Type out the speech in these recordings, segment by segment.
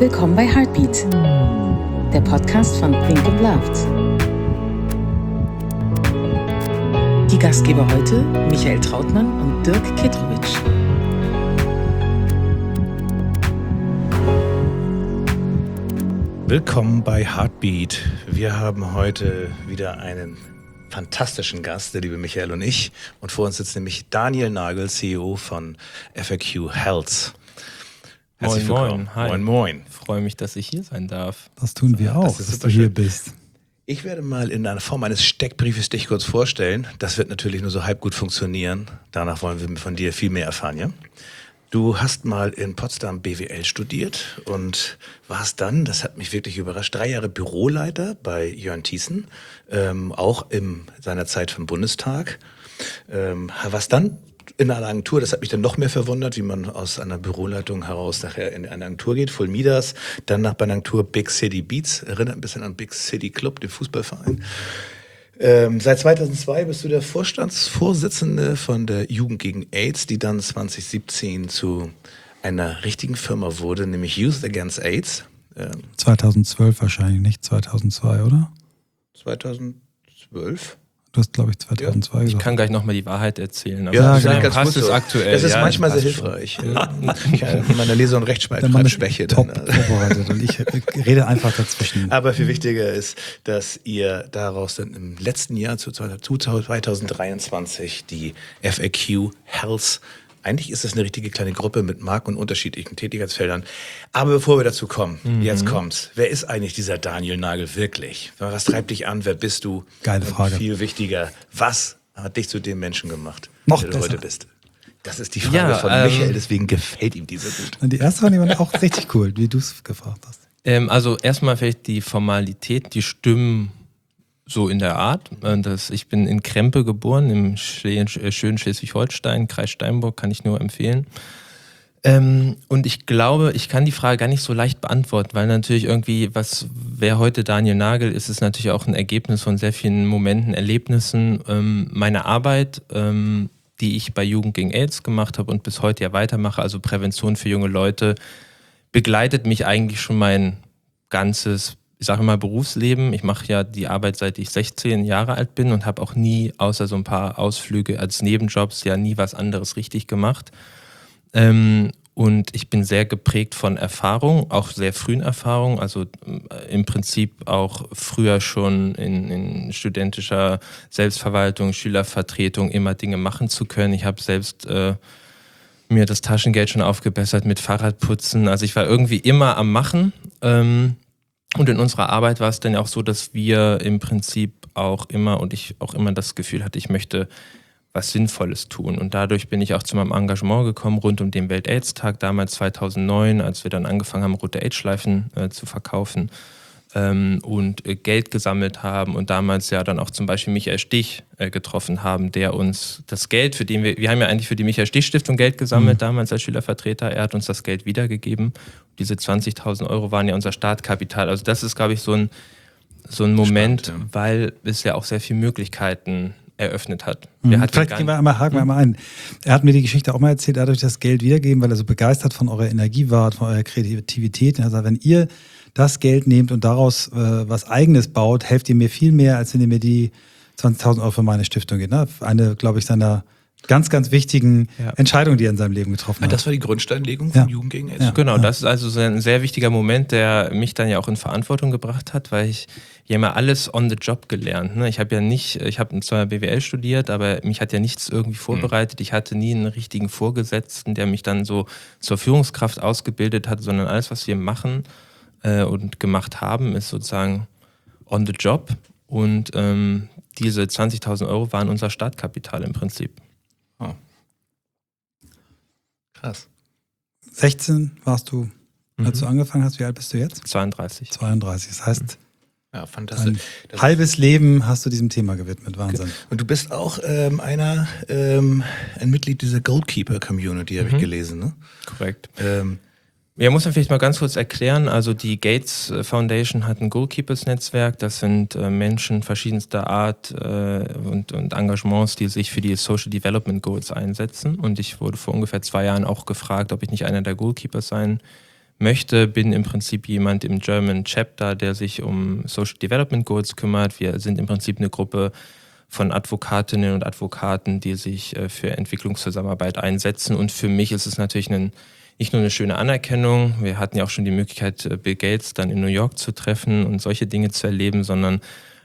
Willkommen bei Heartbeat, der Podcast von Think and Loved. Die Gastgeber heute Michael Trautmann und Dirk Ketrowitsch. Willkommen bei Heartbeat. Wir haben heute wieder einen fantastischen Gast, der liebe Michael und ich. Und vor uns sitzt nämlich Daniel Nagel, CEO von FAQ Health. Herzlich willkommen. Hi. Moin, moin. Ich freue mich, dass ich hier sein darf. Das tun wir auch, dass du hier bist. Ich werde mal in einer Form eines Steckbriefes dich kurz vorstellen. Das wird natürlich nur so halb gut funktionieren. Danach wollen wir von dir viel mehr erfahren, ja? Du hast mal in Potsdam BWL studiert und warst dann, das hat mich wirklich überrascht, 3 Jahre Büroleiter bei Jörn Thiessen, auch in seiner Zeit vom Bundestag. Warst dann in einer Agentur, das hat mich dann noch mehr verwundert, wie man aus einer Büroleitung heraus nachher in eine Agentur geht, Full Midas, dann nach bei einer Agentur Big City Beats, erinnert ein bisschen an Big City Club, den Fußballverein. Seit 2002 bist du der Vorstandsvorsitzende von der Jugend gegen AIDS, die dann 2017 zu einer richtigen Firma wurde, nämlich Youth Against AIDS. 2012 wahrscheinlich, nicht 2002, oder? 2012? Du hast, glaube ich, 2002 gesagt. Ich kann gleich nochmal die Wahrheit erzählen. Aber Ja, genau. ganz gut so. aktuell. Das ist ja, manchmal sehr passt hilfreich. Ich habe in meiner Leser- und Rechtschreibschwäche. Top vorbereitet und ich rede einfach dazwischen. Aber viel wichtiger ist, dass ihr daraus dann im letzten Jahr zu 2023 die FAQ Health, eigentlich ist das eine richtige kleine Gruppe mit Marken und unterschiedlichen Tätigkeitsfeldern. Aber bevor wir dazu kommen, jetzt kommt's. Wer ist eigentlich dieser Daniel Nagel wirklich? Was treibt dich an? Wer bist du? Geile Frage. Und viel wichtiger, was hat dich zu dem Menschen gemacht, Noch der du besser. heute bist? Das ist die Frage von Michael, deswegen gefällt ihm diese gut. Und die erste fand ich auch richtig cool, wie du es gefragt hast. Also erstmal vielleicht die Formalität, die Stimmen so in der Art. Ich bin in Krempe geboren, im schönen Schleswig-Holstein, Kreis Steinburg, kann ich nur empfehlen. Und ich glaube, ich kann die Frage gar nicht so leicht beantworten, weil natürlich irgendwie, wer heute Daniel Nagel ist, ist natürlich auch ein Ergebnis von sehr vielen Momenten, Erlebnissen. Meine Arbeit, die ich bei Jugend gegen AIDS gemacht habe und bis heute ja weitermache, also Prävention für junge Leute, begleitet mich eigentlich schon mein ganzes, ich sage mal, Berufsleben. Ich mache ja die Arbeit, seit ich 16 Jahre alt bin und habe auch nie, außer so ein paar Ausflüge als Nebenjobs, ja nie was anderes richtig gemacht. Und ich bin sehr geprägt von Erfahrung, auch sehr frühen Erfahrung, also im Prinzip auch früher schon in studentischer Selbstverwaltung, Schülervertretung immer Dinge machen zu können. Ich habe selbst mir das Taschengeld schon aufgebessert mit Fahrradputzen. Also ich war irgendwie immer am Machen. Und in unserer Arbeit war es dann auch so, dass wir im Prinzip auch immer und ich auch immer das Gefühl hatte, ich möchte was Sinnvolles tun. Und dadurch bin ich auch zu meinem Engagement gekommen rund um den Welt-AIDS-Tag, damals 2009, als wir dann angefangen haben, rote AIDS-Schleifen zu verkaufen und Geld gesammelt haben und damals ja dann auch zum Beispiel Michael Stich getroffen haben, der uns das Geld, wir haben ja eigentlich für die Michael-Stich-Stiftung Geld gesammelt, damals als Schülervertreter, er hat uns das Geld wiedergegeben. Diese 20.000 € waren ja unser Startkapital. Also das ist, glaube ich, so ein Moment, spannend, ja. Weil es ja auch sehr viele Möglichkeiten eröffnet hat. Vielleicht haken wir einmal ein. Er hat mir die Geschichte auch mal erzählt, er hat euch das Geld wiedergegeben, weil er so begeistert von eurer Energie war, von eurer Kreativität. Er sagt, wenn ihr das Geld nehmt und daraus was Eigenes baut, helft ihr mir viel mehr, als wenn ihr mir die 20.000 € für meine Stiftung geht. Ne? Eine, glaube ich, seiner ganz, ganz wichtigen Entscheidungen, die er in seinem Leben getroffen hat. Das war die Grundsteinlegung von Jugend gegen AIDS. Ja. Genau, das ist also ein sehr wichtiger Moment, der mich dann ja auch in Verantwortung gebracht hat, weil ich ja immer alles on the job gelernt. Ne? Ich habe zwar BWL studiert, aber mich hat ja nichts irgendwie vorbereitet. Ich hatte nie einen richtigen Vorgesetzten, der mich dann so zur Führungskraft ausgebildet hat, sondern alles, was wir machen und gemacht haben, ist sozusagen on the job. Und diese 20.000 € waren unser Startkapital im Prinzip. Oh. Krass. 16 warst du, als du angefangen hast. Wie alt bist du jetzt? 32. 32. Das heißt, ja, fantastisch. Ein halbes Leben hast du diesem Thema gewidmet. Wahnsinn. Und du bist auch ein Mitglied dieser Goalkeeper-Community, habe ich gelesen, ne? Korrekt. Ja, muss man vielleicht mal ganz kurz erklären. Also die Gates Foundation hat ein Goalkeepers-Netzwerk. Das sind Menschen verschiedenster Art und Engagements, die sich für die Social Development Goals einsetzen. Und ich wurde vor ungefähr 2 Jahren auch gefragt, ob ich nicht einer der Goalkeepers sein möchte. Bin im Prinzip jemand im German Chapter, der sich um Social Development Goals kümmert. Wir sind im Prinzip eine Gruppe von Advokatinnen und Advokaten, die sich für Entwicklungszusammenarbeit einsetzen. Und für mich ist es natürlich nicht nur eine schöne Anerkennung. Wir hatten ja auch schon die Möglichkeit, Bill Gates dann in New York zu treffen und solche Dinge zu erleben, sondern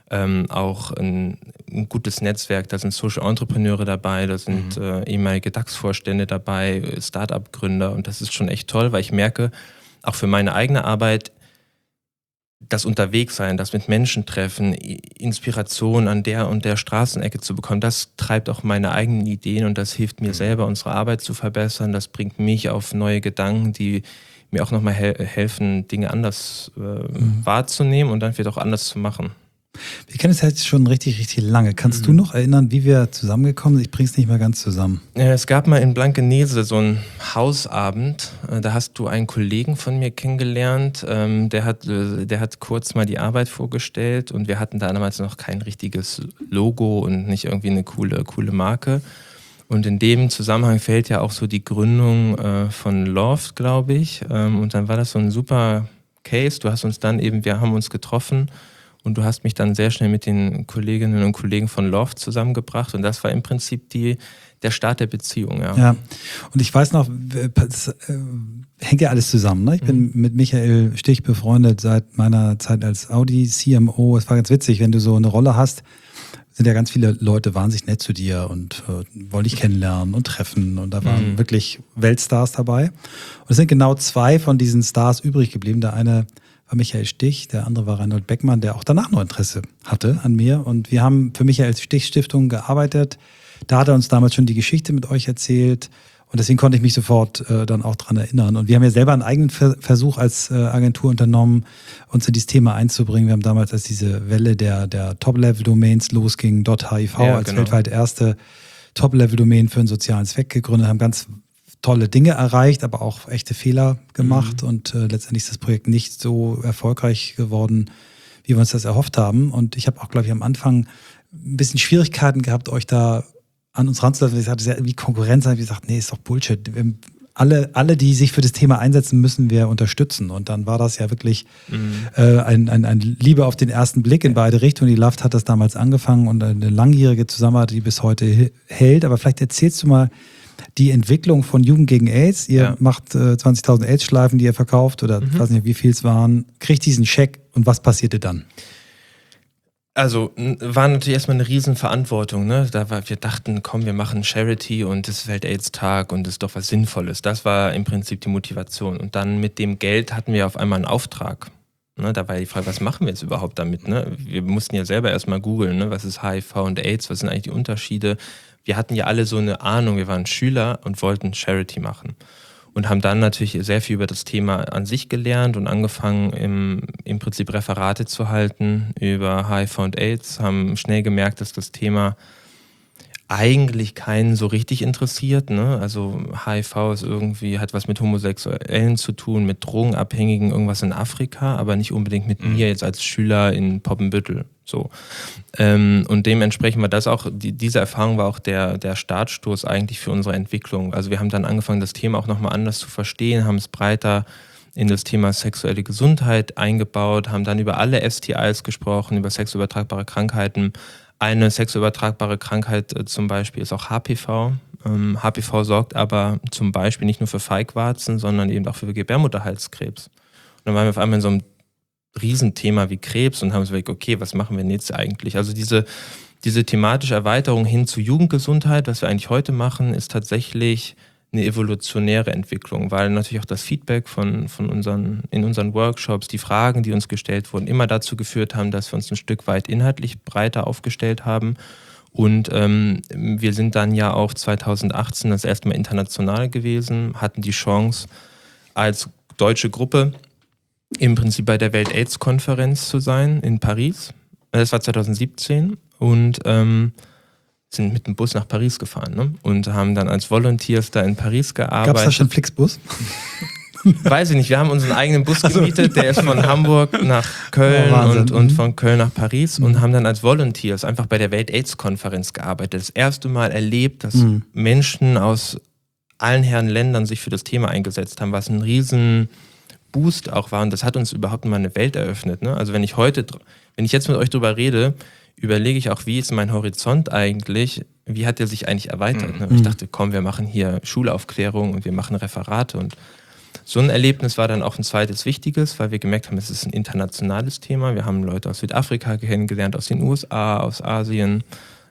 auch ein gutes Netzwerk. Da sind Social Entrepreneure dabei, da sind ehemalige DAX-Vorstände dabei, Start-up-Gründer. Und das ist schon echt toll, weil ich merke, auch für meine eigene Arbeit, das Unterwegssein, das mit Menschen treffen, Inspiration an der und der Straßenecke zu bekommen, das treibt auch meine eigenen Ideen und das hilft mir selber, unsere Arbeit zu verbessern. Das bringt mich auf neue Gedanken, die mir auch nochmal helfen, Dinge anders wahrzunehmen und dann vielleicht auch anders zu machen. Wir kennen es jetzt schon richtig, richtig lange. Kannst du noch erinnern, wie wir zusammengekommen sind? Ich bring's nicht mehr ganz zusammen. Es gab mal in Blankenese so einen Hausabend. Da hast du einen Kollegen von mir kennengelernt. Der hat kurz mal die Arbeit vorgestellt und wir hatten da damals noch kein richtiges Logo und nicht irgendwie eine coole Marke. Und in dem Zusammenhang fällt ja auch so die Gründung von Loft, glaube ich. Und dann war das so ein super Case. Wir haben uns getroffen. Und du hast mich dann sehr schnell mit den Kolleginnen und Kollegen von Loft zusammengebracht. Und das war im Prinzip der Start der Beziehung. Ja, und ich weiß noch, das hängt ja alles zusammen. Ne? Ich bin mit Michael Stich befreundet seit meiner Zeit als Audi-CMO. Es war ganz witzig, wenn du so eine Rolle hast, sind ja ganz viele Leute wahnsinnig nett zu dir und wollen dich kennenlernen und treffen. Und da waren wirklich Weltstars dabei. Und es sind genau 2 von diesen Stars übrig geblieben. Der eine war Michael Stich, der andere war Reinhold Beckmann, der auch danach noch Interesse hatte an mir. Und wir haben für Michael Stich Stiftung gearbeitet. Da hat er uns damals schon die Geschichte mit euch erzählt. Und deswegen konnte ich mich sofort dann auch dran erinnern. Und wir haben ja selber einen eigenen Versuch als Agentur unternommen, uns in dieses Thema einzubringen. Wir haben damals, als diese Welle der Top-Level-Domains losging, .hiv als weltweit erste Top-Level-Domain für einen sozialen Zweck gegründet, haben ganz tolle Dinge erreicht, aber auch echte Fehler gemacht und letztendlich ist das Projekt nicht so erfolgreich geworden, wie wir uns das erhofft haben. Und ich habe auch, glaube ich, am Anfang ein bisschen Schwierigkeiten gehabt, euch da an uns ranzulassen. Ich sagte, wie Konkurrenz, habe ich gesagt, nee, ist doch Bullshit. Alle, die sich für das Thema einsetzen, müssen wir unterstützen. Und dann war das ja wirklich ein Liebe auf den ersten Blick in beide Richtungen. Die Loft hat das damals angefangen und eine langjährige Zusammenarbeit, die bis heute hält. Aber vielleicht erzählst du mal die Entwicklung von Jugend gegen AIDS. Ihr macht 20.000 AIDS-Schleifen, die ihr verkauft oder ich weiß nicht, wie viel es waren. Kriegt diesen Scheck und was passierte dann? Also war natürlich erstmal eine Riesenverantwortung. Ne? Wir dachten, komm, wir machen Charity und es ist Welt-AIDS-Tag und es ist doch was Sinnvolles. Das war im Prinzip die Motivation. Und dann mit dem Geld hatten wir auf einmal einen Auftrag. Ne? Da war die Frage, was machen wir jetzt überhaupt damit? Ne? Wir mussten ja selber erstmal googeln, ne? Was ist HIV und AIDS, was sind eigentlich die Unterschiede? Wir hatten ja alle so eine Ahnung, wir waren Schüler und wollten Charity machen. Und haben dann natürlich sehr viel über das Thema an sich gelernt und angefangen, im Prinzip Referate zu halten über HIV und AIDS, haben schnell gemerkt, dass das Thema eigentlich keinen so richtig interessiert. Ne? Also HIV ist hat was mit Homosexuellen zu tun, mit Drogenabhängigen, irgendwas in Afrika, aber nicht unbedingt mit mir jetzt als Schüler in Poppenbüttel. So. Und dementsprechend war das auch, diese Erfahrung war auch der Startstoß eigentlich für unsere Entwicklung. Also wir haben dann angefangen, das Thema auch nochmal anders zu verstehen, haben es breiter in das Thema sexuelle Gesundheit eingebaut, haben dann über alle STIs gesprochen, über sexuell übertragbare Krankheiten. Eine sexuell übertragbare Krankheit zum Beispiel ist auch HPV. HPV sorgt aber zum Beispiel nicht nur für Feigwarzen, sondern eben auch für Gebärmutterhalskrebs. Und dann waren wir auf einmal in so einem Riesenthema wie Krebs und haben so gesagt, okay, was machen wir denn jetzt eigentlich? Also diese thematische Erweiterung hin zu Jugendgesundheit, was wir eigentlich heute machen, ist tatsächlich eine evolutionäre Entwicklung, weil natürlich auch das Feedback in unseren Workshops, die Fragen, die uns gestellt wurden, immer dazu geführt haben, dass wir uns ein Stück weit inhaltlich breiter aufgestellt haben. Und wir sind dann ja auch 2018 das erste Mal international gewesen, hatten die Chance, als deutsche Gruppe im Prinzip bei der Welt-AIDS-Konferenz zu sein in Paris. Das war 2017 und sind mit dem Bus nach Paris gefahren, ne? Und haben dann als Volunteers da in Paris gearbeitet. Gab es da schon Flixbus? Weiß ich nicht, wir haben unseren eigenen Bus gemietet, der ist von Hamburg nach Köln und von Köln nach Paris und haben dann als Volunteers einfach bei der Welt-AIDS-Konferenz gearbeitet. Das erste Mal erlebt, dass Menschen aus allen Herren Ländern sich für das Thema eingesetzt haben, was ein riesen Boost auch war und das hat uns überhaupt mal eine Welt eröffnet. Ne? Also wenn ich jetzt mit euch drüber rede, überlege ich auch, wie ist mein Horizont eigentlich, wie hat der sich eigentlich erweitert. Ne? Ich dachte, komm, wir machen hier Schulaufklärung und wir machen Referate und so ein Erlebnis war dann auch ein zweites wichtiges, weil wir gemerkt haben, es ist ein internationales Thema. Wir haben Leute aus Südafrika kennengelernt, aus den USA, aus Asien.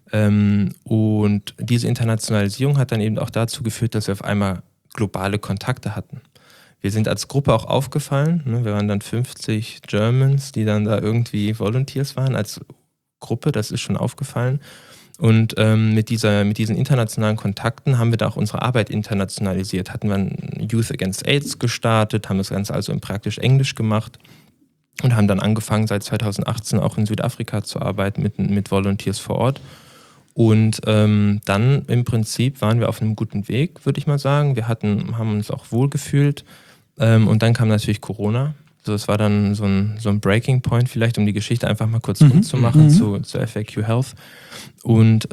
Und diese Internationalisierung hat dann eben auch dazu geführt, dass wir auf einmal globale Kontakte hatten. Wir sind als Gruppe auch aufgefallen. Ne? Wir waren dann 50 Germans, die dann da irgendwie Volunteers waren als Gruppe. Das ist schon aufgefallen. Und mit diesen internationalen Kontakten haben wir da auch unsere Arbeit internationalisiert. Hatten wir ein Youth Against AIDS gestartet, haben das Ganze also in praktisch Englisch gemacht und haben dann angefangen, seit 2018 auch in Südafrika zu arbeiten mit Volunteers vor Ort. Und dann im Prinzip waren wir auf einem guten Weg, würde ich mal sagen. Wir haben uns auch wohlgefühlt. Und dann kam natürlich Corona. Also es war dann so ein Breaking Point vielleicht, um die Geschichte einfach mal kurz rund zu machen zu FAQ Health. Und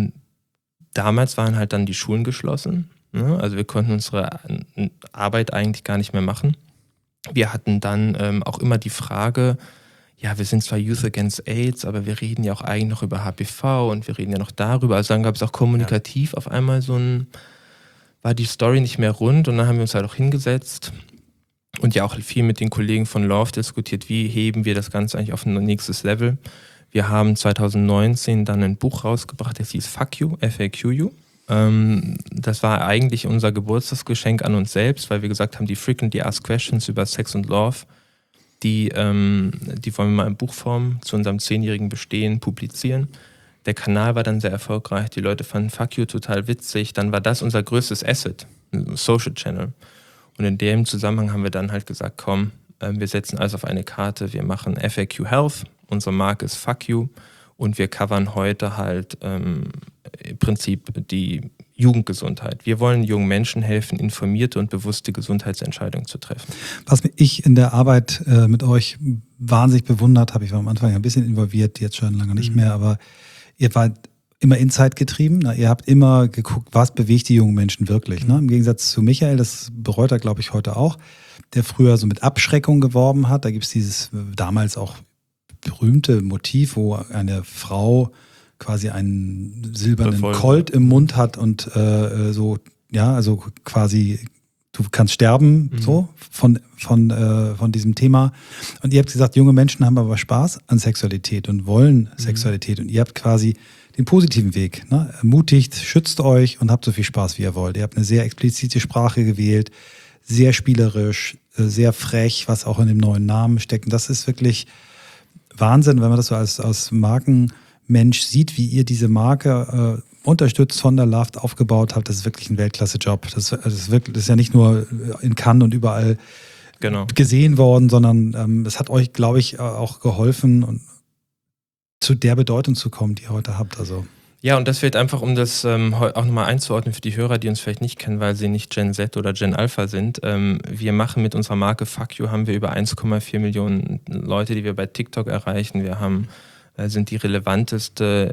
damals waren halt dann die Schulen geschlossen. Ne? Also wir konnten unsere Arbeit eigentlich gar nicht mehr machen. Wir hatten dann auch immer die Frage, ja, wir sind zwar Youth Against AIDS, aber wir reden ja auch eigentlich noch über HPV und wir reden ja noch darüber. Also dann gab es auch kommunikativ auf einmal war die Story nicht mehr rund und dann haben wir uns halt auch hingesetzt und ja auch viel mit den Kollegen von Love diskutiert, wie heben wir das Ganze eigentlich auf ein nächstes Level. Wir haben 2019 dann ein Buch rausgebracht, das hieß Fuck You, FAQ. Das war eigentlich unser Geburtstagsgeschenk an uns selbst, weil wir gesagt haben, die Frequently Asked Questions über Sex und Love, die wollen wir mal in Buchform zu unserem 10-jährigen Bestehen publizieren. Der Kanal war dann sehr erfolgreich, die Leute fanden Fuck You total witzig, dann war das unser größtes Asset, ein Social Channel. Und in dem Zusammenhang haben wir dann halt gesagt, komm, wir setzen alles auf eine Karte, wir machen FAQ Health, unsere Marke ist Fuck You und wir covern heute halt im Prinzip die Jugendgesundheit. Wir wollen jungen Menschen helfen, informierte und bewusste Gesundheitsentscheidungen zu treffen. Was ich in der Arbeit mit euch wahnsinnig bewundert habe, ich war am Anfang ein bisschen involviert, jetzt schon lange nicht mehr, aber ihr wart immer Insight getrieben. Ne? Ihr habt immer geguckt, was bewegt die jungen Menschen wirklich. Ne? Im Gegensatz zu Michael, das bereut er, glaube ich, heute auch, der früher so mit Abschreckung geworben hat. Da gibt es dieses damals auch berühmte Motiv, wo eine Frau quasi einen silbernen Colt im Mund hat und so, ja, also quasi du kannst sterben, so von diesem Thema. Und ihr habt gesagt, junge Menschen haben aber Spaß an Sexualität und wollen Sexualität. Und ihr habt quasi den positiven Weg. Ne? Ermutigt, schützt euch und habt so viel Spaß, wie ihr wollt. Ihr habt eine sehr explizite Sprache gewählt, sehr spielerisch, sehr frech, was auch in dem neuen Namen steckt. Und das ist wirklich Wahnsinn, wenn man das so als Markenmensch sieht, wie ihr diese Marke unterstützt, von der Loved aufgebaut habt. Das ist wirklich ein Weltklasse-Job. Das ist ja nicht nur in Cannes und überall gesehen worden, sondern es hat euch, glaube ich, auch geholfen, und zu der Bedeutung zu kommen, die ihr heute habt. Also. Ja, und das fehlt einfach, um das auch nochmal einzuordnen für die Hörer, die uns vielleicht nicht kennen, weil sie nicht Gen Z oder Gen Alpha sind. Wir machen mit unserer Marke Fuck You, haben wir über 1,4 Millionen Leute, die wir bei TikTok erreichen. Wir sind der relevanteste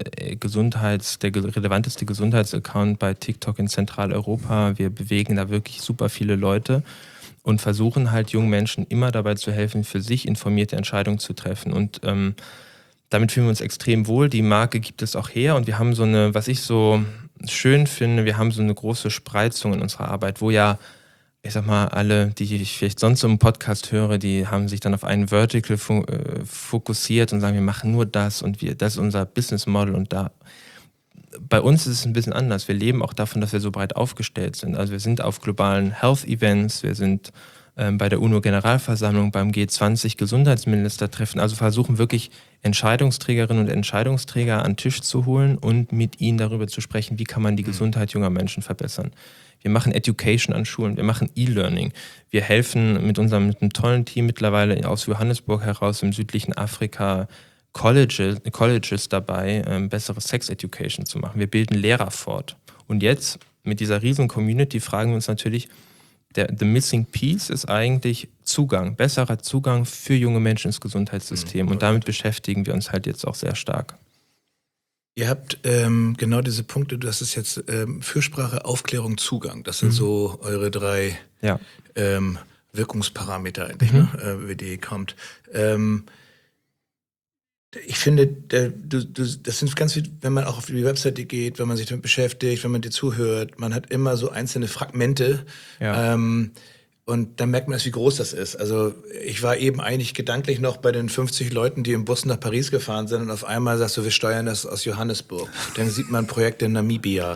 Gesundheitsaccount bei TikTok in Zentraleuropa. Wir bewegen da wirklich super viele Leute und versuchen halt jungen Menschen immer dabei zu helfen, für sich informierte Entscheidungen zu treffen. Und damit fühlen wir uns extrem wohl. Die Marke gibt es auch her und wir haben so eine, was ich so schön finde, wir haben so eine große Spreizung in unserer Arbeit, wo ja, ich sag mal, alle, die ich vielleicht sonst so im Podcast höre, die haben sich dann auf einen Vertical fokussiert und sagen, wir machen nur das und das ist unser Business Model und da. Bei uns ist es ein bisschen anders. Wir leben auch davon, dass wir so breit aufgestellt sind. Also wir sind auf globalen Health-Events, wir sind bei der UNO-Generalversammlung, beim G20-Gesundheitsministertreffen, also versuchen wirklich Entscheidungsträgerinnen und Entscheidungsträger an den Tisch zu holen und mit ihnen darüber zu sprechen, wie kann man die Gesundheit junger Menschen verbessern. Wir machen Education an Schulen, wir machen E-Learning. Wir helfen mit einem tollen Team mittlerweile aus Johannesburg heraus im südlichen Afrika Colleges dabei, bessere Sex-Education zu machen. Wir bilden Lehrer fort. Und jetzt mit dieser riesen Community fragen wir uns natürlich, the missing piece ist eigentlich besserer Zugang für junge Menschen ins Gesundheitssystem. Und damit beschäftigen wir uns halt jetzt auch sehr stark. Ihr habt genau diese Punkte, das ist jetzt Fürsprache, Aufklärung, Zugang. Das sind so eure drei Wirkungsparameter eigentlich, über die kommt. Ich finde, das sind ganz viel, wenn man auch auf die Webseite geht, wenn man sich damit beschäftigt, wenn man dir zuhört, man hat immer so einzelne Fragmente. Ja. Und dann merkt man erst, wie groß das ist. Also ich war eben eigentlich gedanklich noch bei den 50 Leuten, die im Bus nach Paris gefahren sind und auf einmal sagst du, wir steuern das aus Johannesburg. Dann sieht man Projekte in Namibia.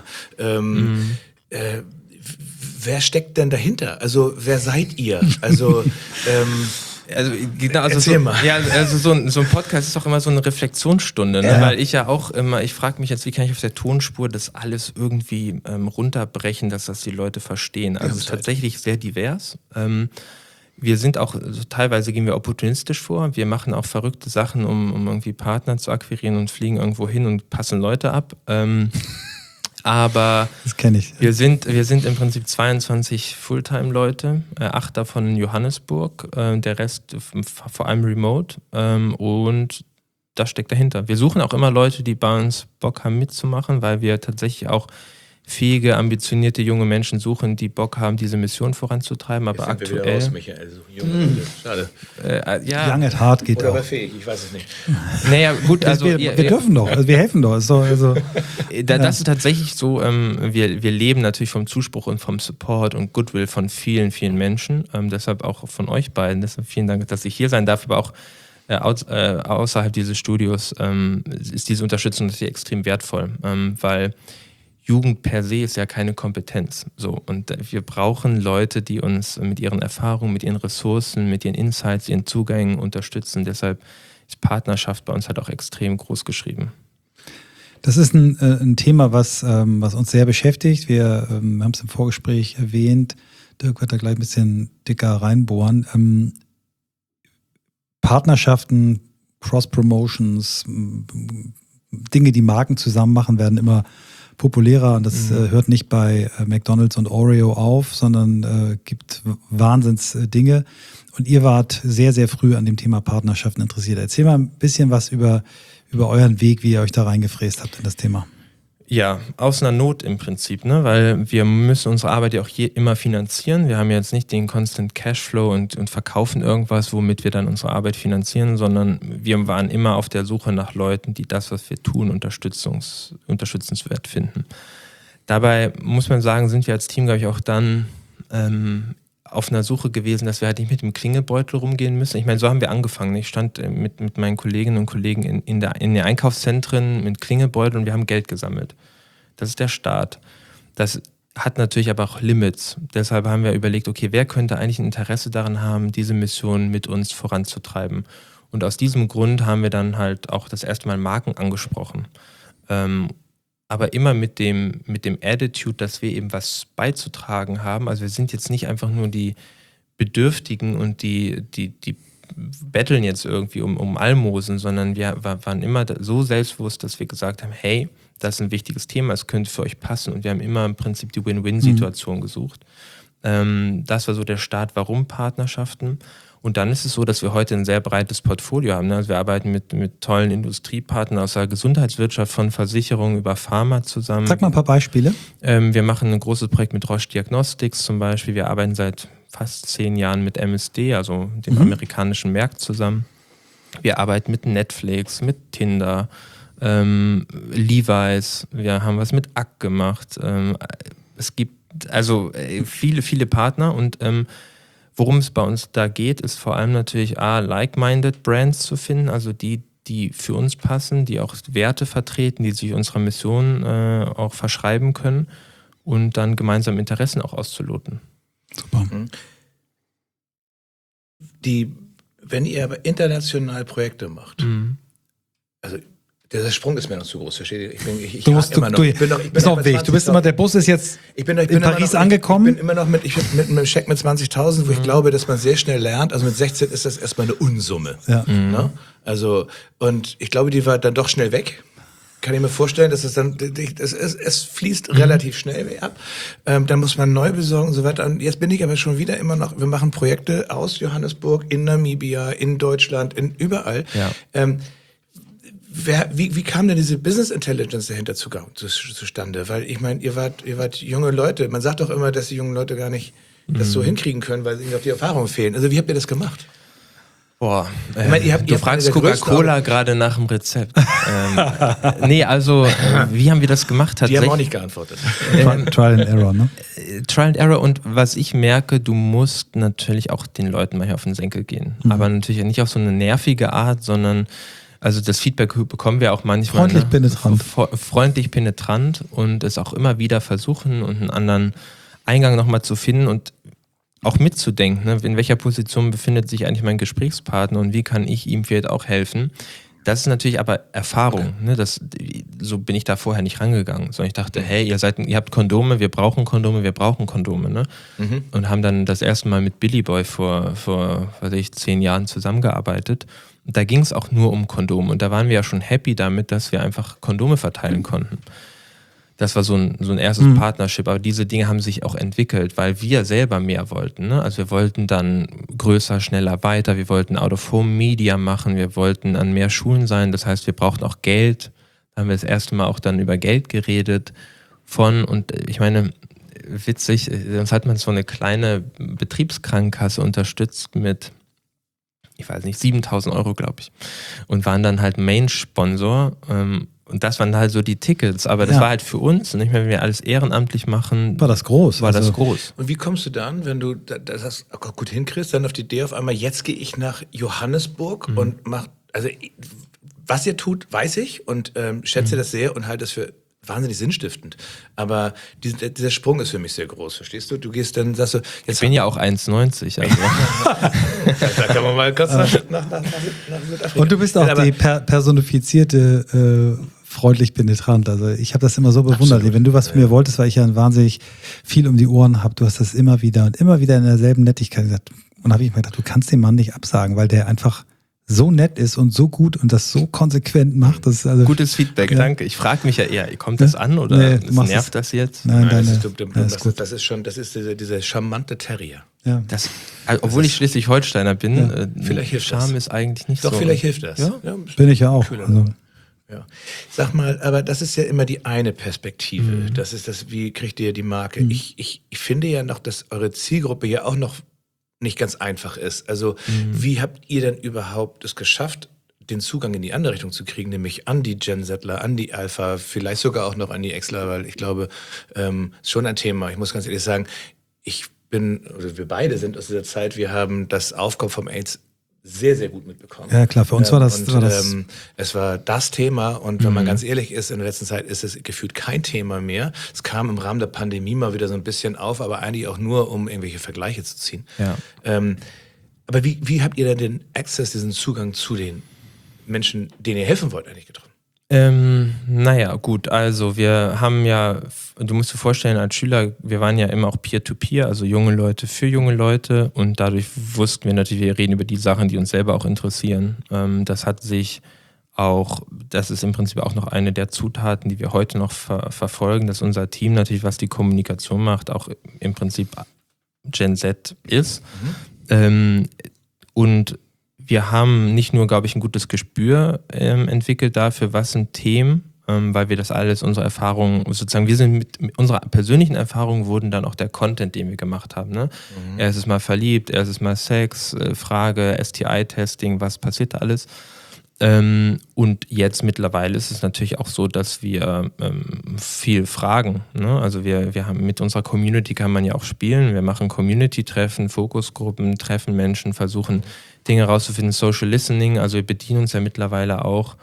Wer steckt denn dahinter? Also wer seid ihr? Also genau, erzähl mal. Ja, also so ein Podcast ist auch immer so eine Reflexionsstunde, ne? Weil ich ja auch immer, ich frage mich jetzt, wie kann ich auf der Tonspur das alles irgendwie runterbrechen, dass das die Leute verstehen. Also es ist tatsächlich sehr divers. Wir sind auch, also teilweise gehen wir opportunistisch vor. Wir machen auch verrückte Sachen, um irgendwie Partner zu akquirieren und fliegen irgendwo hin und passen Leute ab. Aber das kenne ich. Wir sind im Prinzip 22 Fulltime-Leute, 8 davon in Johannesburg, der Rest vor allem remote, und das steckt dahinter. Wir suchen auch immer Leute, die bei uns Bock haben mitzumachen, weil wir tatsächlich auch fähige, ambitionierte junge Menschen suchen, die Bock haben, diese Mission voranzutreiben. Aber jetzt sind wir aktuell. wieder raus, Michael. So, junge, schade. Ja. Young at Heart geht Oder auch. aber fähig, ich weiß es nicht. Naja, gut, also. wir dürfen doch, also wir helfen doch. Also, das ist tatsächlich so, wir leben natürlich vom Zuspruch und vom Support und Goodwill von vielen, vielen Menschen. Deshalb auch von euch beiden. Deshalb vielen Dank, dass ich hier sein darf, aber auch außerhalb dieses Studios ist diese Unterstützung natürlich extrem wertvoll, weil Jugend per se ist ja keine Kompetenz. So, und wir brauchen Leute, die uns mit ihren Erfahrungen, mit ihren Ressourcen, mit ihren Insights, ihren Zugängen unterstützen. Deshalb ist Partnerschaft bei uns halt auch extrem groß geschrieben. das ist ein Thema, was uns sehr beschäftigt. Wir haben es im Vorgespräch erwähnt. Dirk wird da gleich ein bisschen dicker reinbohren. Partnerschaften, Cross-Promotions, Dinge, die Marken zusammen machen, werden immer populärer, und das hört nicht bei McDonald's und Oreo auf, sondern gibt Wahnsinns-Dinge. Und ihr wart sehr, sehr früh an dem Thema Partnerschaften interessiert. Erzähl mal ein bisschen was über euren Weg, wie ihr euch da reingefräst habt in das Thema. Ja, aus einer Not im Prinzip, ne? Weil wir müssen unsere Arbeit ja auch immer finanzieren. Wir haben jetzt nicht den Constant Cashflow und verkaufen irgendwas, womit wir dann unsere Arbeit finanzieren, sondern wir waren immer auf der Suche nach Leuten, die das, was wir tun, unterstützenswert finden. Dabei muss man sagen, sind wir als Team, glaube ich, auch dann auf einer Suche gewesen, dass wir halt nicht mit dem Klingelbeutel rumgehen müssen. Ich meine, so haben wir angefangen. Ich stand mit meinen Kolleginnen und Kollegen in den Einkaufszentren mit Klingelbeutel und wir haben Geld gesammelt. Das ist der Start. Das hat natürlich aber auch Limits. Deshalb haben wir überlegt, okay, wer könnte eigentlich ein Interesse daran haben, diese Mission mit uns voranzutreiben? Und aus diesem Grund haben wir dann halt auch das erste Mal Marken angesprochen. Aber immer mit dem Attitude, dass wir eben was beizutragen haben. Also wir sind jetzt nicht einfach nur die Bedürftigen und die betteln jetzt irgendwie um Almosen, sondern wir waren immer so selbstbewusst, dass wir gesagt haben, hey, das ist ein wichtiges Thema, es könnte für euch passen. Und wir haben immer im Prinzip die Win-Win-Situation gesucht. Das war so der Start, warum Partnerschaften. Und dann ist es so, dass wir heute ein sehr breites Portfolio haben. Also wir arbeiten mit tollen Industriepartnern aus der Gesundheitswirtschaft, von Versicherungen über Pharma zusammen. Sag mal ein paar Beispiele. Wir machen ein großes Projekt mit Roche Diagnostics zum Beispiel. Wir arbeiten seit fast 10 Jahren mit MSD, also dem amerikanischen Markt zusammen. Wir arbeiten mit Netflix, mit Tinder, Levi's. Wir haben was mit ACK gemacht. Es gibt also viele, viele Partner und worum es bei uns da geht, ist vor allem natürlich like-minded Brands zu finden, also die für uns passen, die auch Werte vertreten, die sich unserer Mission auch verschreiben können und dann gemeinsam Interessen auch auszuloten. Super. Wenn ihr aber international Projekte macht, also der Sprung ist mir noch zu groß, versteht ihr? Ich bist auf Weg. Du bist immer, der Bus ist jetzt in Paris angekommen. Ich bin immer noch mit einem Scheck mit 20.000, wo ich glaube, dass man sehr schnell lernt. Also mit 16 ist das erstmal eine Unsumme. Ja. Ne? Also, und ich glaube, die war dann doch schnell weg. Kann ich mir vorstellen, dass es fließt relativ schnell ab. Dann muss man neu besorgen und so weiter. Und jetzt bin ich aber schon wieder immer noch, wir machen Projekte aus Johannesburg, in Namibia, in Deutschland, überall. Ja. Wie kam denn diese Business Intelligence dahinter zustande? Weil ich meine, ihr wart junge Leute. Man sagt doch immer, dass die jungen Leute gar nicht das so hinkriegen können, weil ihnen auch die Erfahrungen fehlen. Also wie habt ihr das gemacht? Boah, Ich meine, du fragst Coca-Cola gerade nach dem Rezept. Nee, also wie haben wir das gemacht? Die haben auch nicht geantwortet. Trial and Error, ne? Trial and Error, und was ich merke, du musst natürlich auch den Leuten manchmal auf den Senkel gehen. Aber natürlich nicht auf so eine nervige Art, sondern also das Feedback bekommen wir auch manchmal. Freundlich penetrant. Freundlich penetrant und es auch immer wieder versuchen und einen anderen Eingang nochmal zu finden und auch mitzudenken, ne? In welcher Position befindet sich eigentlich mein Gesprächspartner und wie kann ich ihm vielleicht auch helfen. Das ist natürlich aber Erfahrung. Ne? So bin ich da vorher nicht rangegangen, sondern ich dachte, hey, ihr habt Kondome, wir brauchen Kondome. Ne? Und haben dann das erste Mal mit Billy Boy vor 10 Jahren zusammengearbeitet. Und da ging es auch nur um Kondome. Und da waren wir ja schon happy damit, dass wir einfach Kondome verteilen konnten. Das war so ein erstes Partnership, aber diese Dinge haben sich auch entwickelt, weil wir selber mehr wollten. Ne? Also wir wollten dann größer, schneller, weiter, wir wollten Out-of-Home-Media machen, wir wollten an mehr Schulen sein, das heißt, wir brauchten auch Geld. Da haben wir das erste Mal auch dann über Geld geredet und ich meine, witzig, sonst hat man so eine kleine Betriebskrankenkasse unterstützt mit, ich weiß nicht, 7.000 €, glaube ich, und waren dann halt Main-Sponsor. Und das waren halt so die Tickets, aber das war halt für uns, nicht mehr, wenn wir alles ehrenamtlich machen. War das groß. Das groß. Und wie kommst du dann, wenn du das gut hinkriegst, dann auf die Idee auf einmal, jetzt gehe ich nach Johannesburg und mach, also was ihr tut, weiß ich und schätze das sehr und halte es für wahnsinnig sinnstiftend. Aber dieser Sprung ist für mich sehr groß, verstehst du? Du gehst dann, sagst du, jetzt ich bin ja auch 1,90. Also. da kann man mal kurz nach Südafrika. Und du bist auch die personifizierte freundlich penetrant. Also ich habe das immer so bewundert. Absolut. Wenn du was von mir wolltest, weil ich ja wahnsinnig viel um die Ohren habe, du hast das immer wieder in derselben Nettigkeit gesagt. Und habe ich mir gedacht, du kannst den Mann nicht absagen, weil der einfach so nett ist und so gut und das so konsequent macht. Das ist also, gutes Feedback, danke. Ich frage mich ja eher, kommt das an oder nervt das jetzt? Nein, das ist dieser charmante Terrier. Ja. Obwohl ich Schleswig-Holsteiner bin, vielleicht hilft Charme das. Ist eigentlich nicht Doch, so. Doch, vielleicht hilft das. Ja? Bin ich ja auch. Also. Ja. Sag mal, aber das ist ja immer die eine Perspektive. Das ist das, wie kriegt ihr die Marke? Ich finde ja noch, dass eure Zielgruppe ja auch noch nicht ganz einfach ist. Also wie habt ihr denn überhaupt es geschafft, den Zugang in die andere Richtung zu kriegen, nämlich an die Gen Zler, an die Alpha, vielleicht sogar auch noch an die Xler, weil ich glaube, ist schon ein Thema. Ich muss ganz ehrlich sagen, wir beide sind aus dieser Zeit, wir haben das Aufkommen vom AIDS sehr, sehr gut mitbekommen. Ja, klar, für uns war das. Es war das Thema und wenn man ganz ehrlich ist, in der letzten Zeit ist es gefühlt kein Thema mehr. Es kam im Rahmen der Pandemie mal wieder so ein bisschen auf, aber eigentlich auch nur, um irgendwelche Vergleiche zu ziehen. Ja. Aber wie habt ihr denn den Access, diesen Zugang zu den Menschen, denen ihr helfen wollt, eigentlich getroffen? Naja, gut, also wir haben ja, du musst dir vorstellen, als Schüler, wir waren ja immer auch Peer-to-Peer, also junge Leute für junge Leute und dadurch wussten wir natürlich, wir reden über die Sachen, die uns selber auch interessieren. Das hat sich auch, das ist im Prinzip auch noch eine der Zutaten, die wir heute noch verfolgen, dass unser Team natürlich, was die Kommunikation macht, auch im Prinzip Gen Z ist. Und wir haben nicht nur, glaube ich, ein gutes Gespür entwickelt dafür, was sind Themen, weil wir das alles, unsere Erfahrungen, sozusagen, wir sind mit unserer persönlichen Erfahrung wurden dann auch der Content, den wir gemacht haben. Ne? Erstes Mal verliebt, erstes Mal Sex, Frage, STI-Testing, was passiert da alles? Und jetzt mittlerweile ist es natürlich auch so, dass wir viel fragen. Ne? Also wir haben mit unserer Community kann man ja auch spielen. Wir machen Community-Treffen, Fokusgruppen, treffen Menschen, versuchen Dinge rauszufinden, Social Listening. Also wir bedienen uns ja mittlerweile auch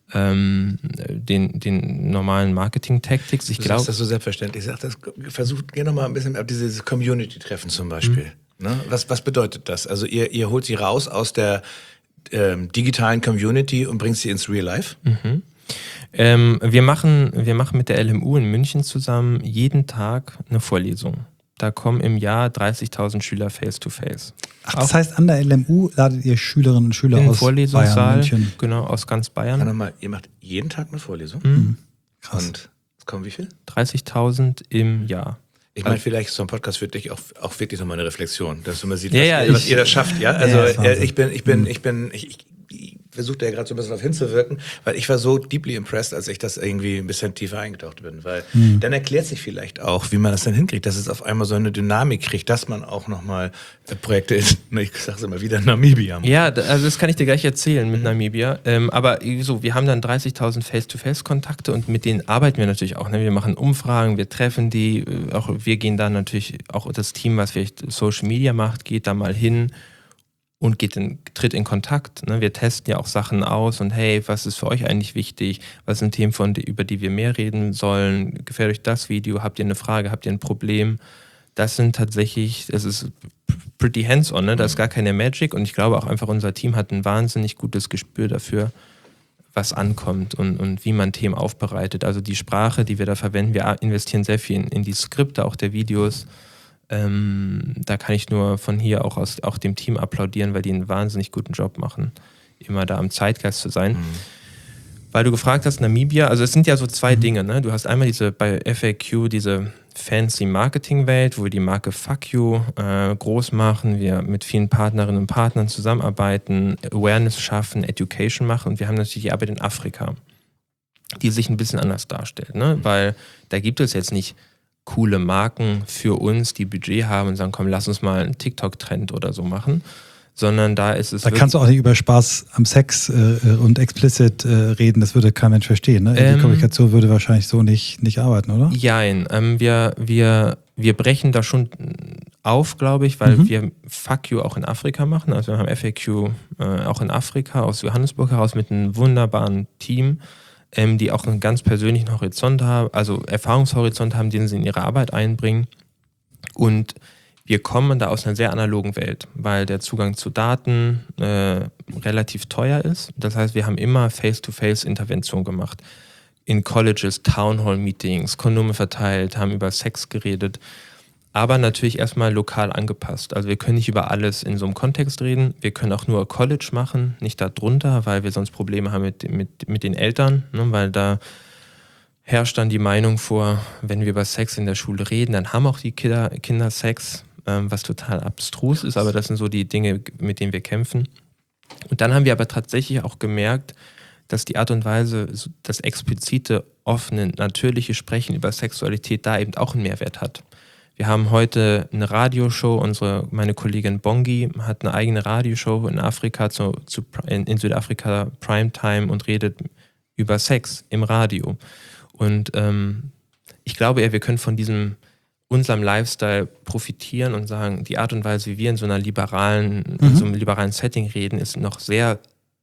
den normalen Marketing-Tactics. Ich glaube, das ist so selbstverständlich. Geh nochmal ein bisschen auf dieses Community-Treffen zum Beispiel. Ne? Was bedeutet das? Also ihr holt sie raus aus der digitalen Community und bringst sie ins Real Life? Wir machen mit der LMU in München zusammen jeden Tag eine Vorlesung. Da kommen im Jahr 30.000 Schüler face-to-face. Ach, das heißt, an der LMU ladet ihr Schülerinnen und Schüler aus Vorlesungssaal, Bayern, München. Genau, aus ganz Bayern. Nochmal, ihr macht jeden Tag eine Vorlesung? Krass. Und es kommen wie viel? 30.000 im Jahr. Ich meine, vielleicht ist so ein Podcast für dich auch wirklich nochmal eine Reflexion, dass du mal siehst, was ihr das schafft, ja? Also versucht ja gerade so ein bisschen darauf hinzuwirken, weil ich war so deeply impressed, als ich das irgendwie ein bisschen tiefer eingetaucht bin, weil dann erklärt sich vielleicht auch, wie man das dann hinkriegt, dass es auf einmal so eine Dynamik kriegt, dass man auch nochmal Projekte in, ich sag's immer wieder, Namibia macht. Ja, also das kann ich dir gleich erzählen mit Namibia. Aber so, wir haben dann 30.000 Face-to-Face-Kontakte und mit denen arbeiten wir natürlich auch. Ne? Wir machen Umfragen, wir treffen die, auch wir gehen dann natürlich, auch das Team, was vielleicht Social Media macht, geht da mal hin und tritt in Kontakt. Ne? Wir testen ja auch Sachen aus und hey, was ist für euch eigentlich wichtig? Was sind Themen, über die wir mehr reden sollen? Gefällt euch das Video? Habt ihr eine Frage? Habt ihr ein Problem? Das sind tatsächlich, es ist pretty hands-on, ne? Da ist gar keine Magic und ich glaube auch einfach, unser Team hat ein wahnsinnig gutes Gespür dafür, was ankommt und wie man Themen aufbereitet. Also die Sprache, die wir da verwenden, wir investieren sehr viel in die Skripte, auch der Videos. Da kann ich nur von hier auch dem Team applaudieren, weil die einen wahnsinnig guten Job machen, immer da am Zeitgeist zu sein. Weil du gefragt hast, Namibia, also es sind ja so zwei Dinge, ne? Du hast einmal bei FAQ diese fancy Marketing-Welt, wo wir die Marke Fuck You groß machen, wir mit vielen Partnerinnen und Partnern zusammenarbeiten, Awareness schaffen, Education machen und wir haben natürlich die Arbeit in Afrika, die sich ein bisschen anders darstellt, ne? Weil da gibt es jetzt nicht coole Marken für uns, die Budget haben und sagen, komm, lass uns mal einen TikTok-Trend oder so machen, sondern da ist es... Da kannst du auch nicht über Spaß am Sex und explicit reden, das würde kein Mensch verstehen. Ne? Die Kommunikation würde wahrscheinlich so nicht arbeiten, oder? Jein, wir brechen da schon auf, glaube ich, weil wir Fuck You auch in Afrika machen. Also wir haben FAQ auch in Afrika aus Johannesburg heraus mit einem wunderbaren Team, die auch einen ganz persönlichen Horizont haben, also Erfahrungshorizont haben, den sie in ihre Arbeit einbringen. Und wir kommen da aus einer sehr analogen Welt, weil der Zugang zu Daten relativ teuer ist. Das heißt, wir haben immer Face-to-Face-Intervention gemacht. In Colleges, Townhall-Meetings, Kondome verteilt, haben über Sex geredet. Aber natürlich erstmal lokal angepasst. Also wir können nicht über alles in so einem Kontext reden. Wir können auch nur College machen, nicht da drunter, weil wir sonst Probleme haben mit den Eltern, ne? Weil da herrscht dann die Meinung vor, wenn wir über Sex in der Schule reden, dann haben auch die Kinder Sex, was total abstrus ist, aber das sind so die Dinge, mit denen wir kämpfen. Und dann haben wir aber tatsächlich auch gemerkt, dass die Art und Weise, das explizite, offene, natürliche Sprechen über Sexualität da eben auch einen Mehrwert hat. Wir haben heute eine Radioshow, meine Kollegin Bongi hat eine eigene Radioshow in Afrika, in Südafrika Primetime und redet über Sex im Radio. Und ich glaube wir können von unserem Lifestyle profitieren und sagen, die Art und Weise, wie wir in so einem liberalen Setting reden, ist noch sehr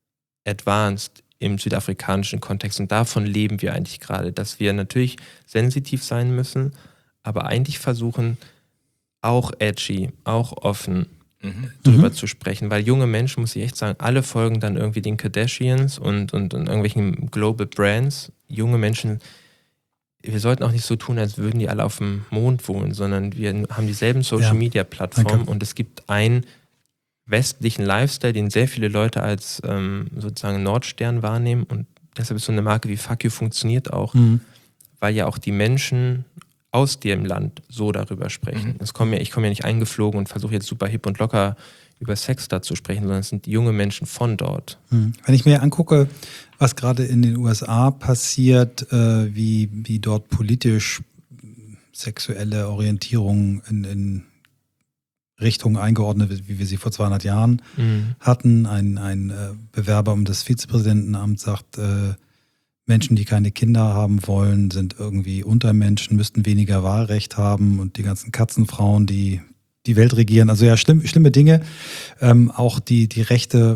advanced im südafrikanischen Kontext. Und davon leben wir eigentlich gerade, dass wir natürlich sensitiv sein müssen, aber eigentlich versuchen, auch edgy, auch offen drüber zu sprechen. Weil junge Menschen, muss ich echt sagen, alle folgen dann irgendwie den Kardashians und irgendwelchen Global Brands. Junge Menschen, wir sollten auch nicht so tun, als würden die alle auf dem Mond wohnen, sondern wir haben dieselben Social-Media-Plattformen und es gibt einen westlichen Lifestyle, den sehr viele Leute als sozusagen Nordstern wahrnehmen und deshalb ist so eine Marke wie Fuck You funktioniert auch, weil ja auch die Menschen aus dem Land so darüber sprechen. Ich komme ja nicht eingeflogen und versuche jetzt super hip und locker über Sex da zu sprechen, sondern es sind junge Menschen von dort. Wenn ich mir angucke, was gerade in den USA passiert, wie dort politisch sexuelle Orientierung in Richtungen eingeordnet wird, wie wir sie vor 200 Jahren hatten. Ein Bewerber um das Vizepräsidentenamt sagt, Menschen, die keine Kinder haben wollen, sind irgendwie Untermenschen, müssten weniger Wahlrecht haben und die ganzen Katzenfrauen, die die Welt regieren. Also ja, schlimme Dinge. Auch die Rechte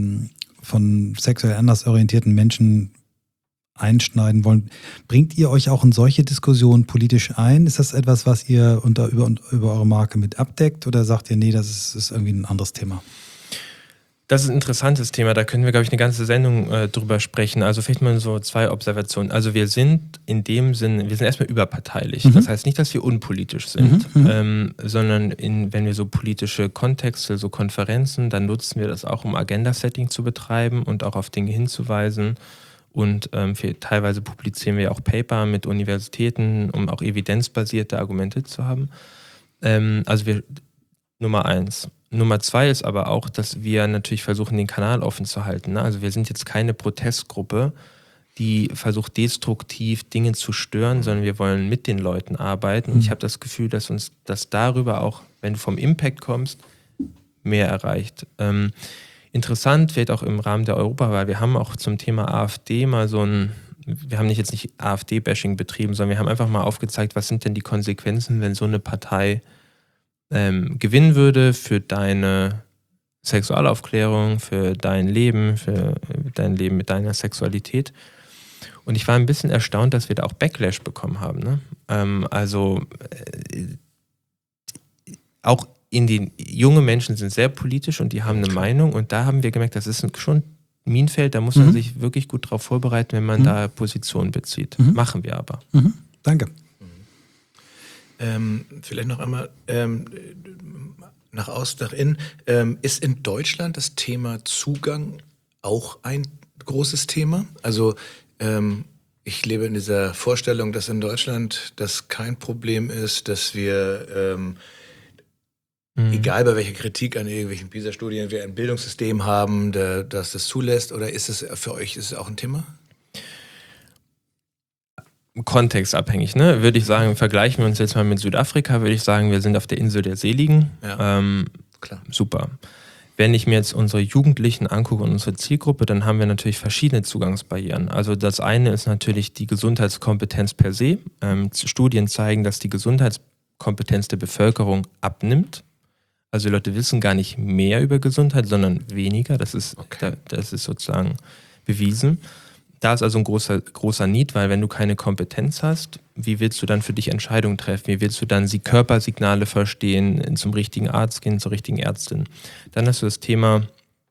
von sexuell anders orientierten Menschen einschneiden wollen. Bringt ihr euch auch in solche Diskussionen politisch ein? Ist das etwas, was ihr über eure Marke mit abdeckt oder sagt ihr, nee, das ist irgendwie ein anderes Thema? Das ist ein interessantes Thema, da können wir, glaube ich, eine ganze Sendung drüber sprechen. Also vielleicht mal so 2 Observationen. Also wir sind in dem Sinne, wir sind erstmal überparteilich. Das heißt nicht, dass wir unpolitisch sind, sondern wenn wir so politische Kontexte, so Konferenzen, dann nutzen wir das auch, um Agenda-Setting zu betreiben und auch auf Dinge hinzuweisen. Und teilweise publizieren wir auch Paper mit Universitäten, um auch evidenzbasierte Argumente zu haben. Also Nummer 1. Nummer 2 ist aber auch, dass wir natürlich versuchen, den Kanal offen zu halten. Ne? Also wir sind jetzt keine Protestgruppe, die versucht destruktiv Dinge zu stören, sondern wir wollen mit den Leuten arbeiten. Und ich habe das Gefühl, dass uns das darüber auch, wenn du vom Impact kommst, mehr erreicht. Interessant wird auch im Rahmen der Europawahl, wir haben auch zum Thema AfD mal wir haben jetzt nicht AfD-Bashing betrieben, sondern wir haben einfach mal aufgezeigt, was sind denn die Konsequenzen, wenn so eine Partei gewinnen würde für deine Sexualaufklärung, für dein Leben mit deiner Sexualität. Und ich war ein bisschen erstaunt, dass wir da auch Backlash bekommen haben. Ne? Auch junge Menschen sind sehr politisch und die haben eine Meinung. Und da haben wir gemerkt, das ist schon ein Minenfeld, da muss man sich wirklich gut darauf vorbereiten, wenn man da Position bezieht. Machen wir aber. Danke. Vielleicht noch einmal nach außen, nach innen. Ist in Deutschland das Thema Zugang auch ein großes Thema? Also ich lebe in dieser Vorstellung, dass in Deutschland das kein Problem ist, dass wir, egal bei welcher Kritik an irgendwelchen PISA-Studien, wir ein Bildungssystem haben, das zulässt, oder ist es für euch auch ein Thema? Kontextabhängig, ne? Würde ich sagen, vergleichen wir uns jetzt mal mit Südafrika, würde ich sagen, wir sind auf der Insel der Seligen. Ja, klar. Super. Wenn ich mir jetzt unsere Jugendlichen angucke und unsere Zielgruppe, dann haben wir natürlich verschiedene Zugangsbarrieren. Also das eine ist natürlich die Gesundheitskompetenz per se. Studien zeigen, dass die Gesundheitskompetenz der Bevölkerung abnimmt. Also die Leute wissen gar nicht mehr über Gesundheit, sondern weniger. Das ist sozusagen bewiesen. Da ist also ein großer Need, weil wenn du keine Kompetenz hast, wie willst du dann für dich Entscheidungen treffen? Wie willst du dann die Körpersignale verstehen, zum richtigen Arzt gehen, zur richtigen Ärztin? Dann hast du das Thema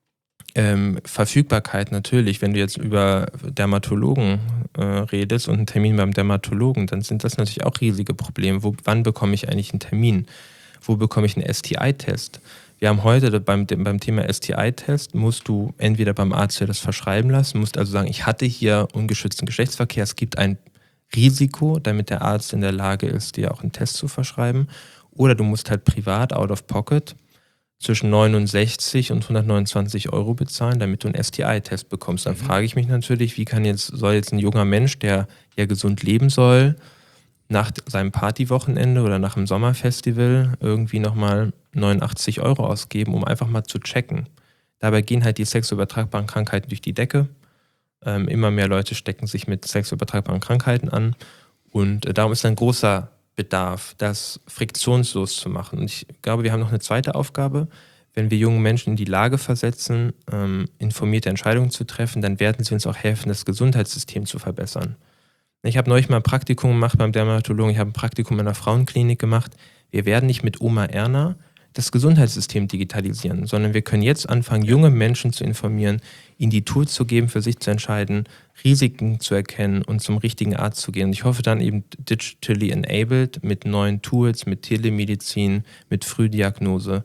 Verfügbarkeit natürlich. Wenn du jetzt über Dermatologen redest und einen Termin beim Dermatologen, dann sind das natürlich auch riesige Probleme. Wann bekomme ich eigentlich einen Termin? Wo bekomme ich einen STI-Test? Wir haben heute beim Thema STI-Test, musst du entweder beim Arzt dir das verschreiben lassen, musst also sagen, ich hatte hier ungeschützten Geschlechtsverkehr, es gibt ein Risiko, damit der Arzt in der Lage ist, dir auch einen Test zu verschreiben. Oder du musst halt privat, out of pocket, zwischen 69 und 129 € bezahlen, damit du einen STI-Test bekommst. Dann frage ich mich natürlich, soll jetzt ein junger Mensch, der ja gesund leben soll, nach seinem Partywochenende oder nach einem Sommerfestival irgendwie nochmal 89 € ausgeben, um einfach mal zu checken. Dabei gehen halt die sexualübertragbaren Krankheiten durch die Decke. Immer mehr Leute stecken sich mit sexualübertragbaren Krankheiten an. Und darum ist ein großer Bedarf, das friktionslos zu machen. Und ich glaube, wir haben noch eine zweite Aufgabe. Wenn wir junge Menschen in die Lage versetzen, informierte Entscheidungen zu treffen, dann werden sie uns auch helfen, das Gesundheitssystem zu verbessern. Ich habe neulich mal ein Praktikum gemacht beim Dermatologen, ich habe ein Praktikum in einer Frauenklinik gemacht. Wir werden nicht mit Oma Erna das Gesundheitssystem digitalisieren, sondern wir können jetzt anfangen, junge Menschen zu informieren, ihnen die Tools zu geben, für sich zu entscheiden, Risiken zu erkennen und zum richtigen Arzt zu gehen. Und ich hoffe dann eben digitally enabled mit neuen Tools, mit Telemedizin, mit Frühdiagnose.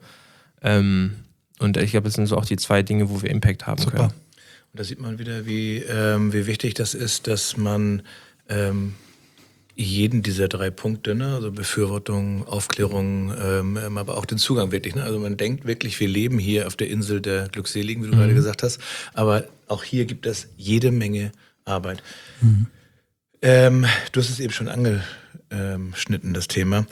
Und ich glaube, das sind so auch die 2 Dinge, wo wir Impact haben können. Und da sieht man wieder, wie wichtig das ist, dass man jeden dieser 3 Punkte, ne, also Befürwortung, Aufklärung, aber auch den Zugang wirklich. Ne? Also man denkt wirklich, wir leben hier auf der Insel der Glückseligen, wie du gerade gesagt hast, aber auch hier gibt es jede Menge Arbeit. Du hast es eben schon angeschnitten, das Thema.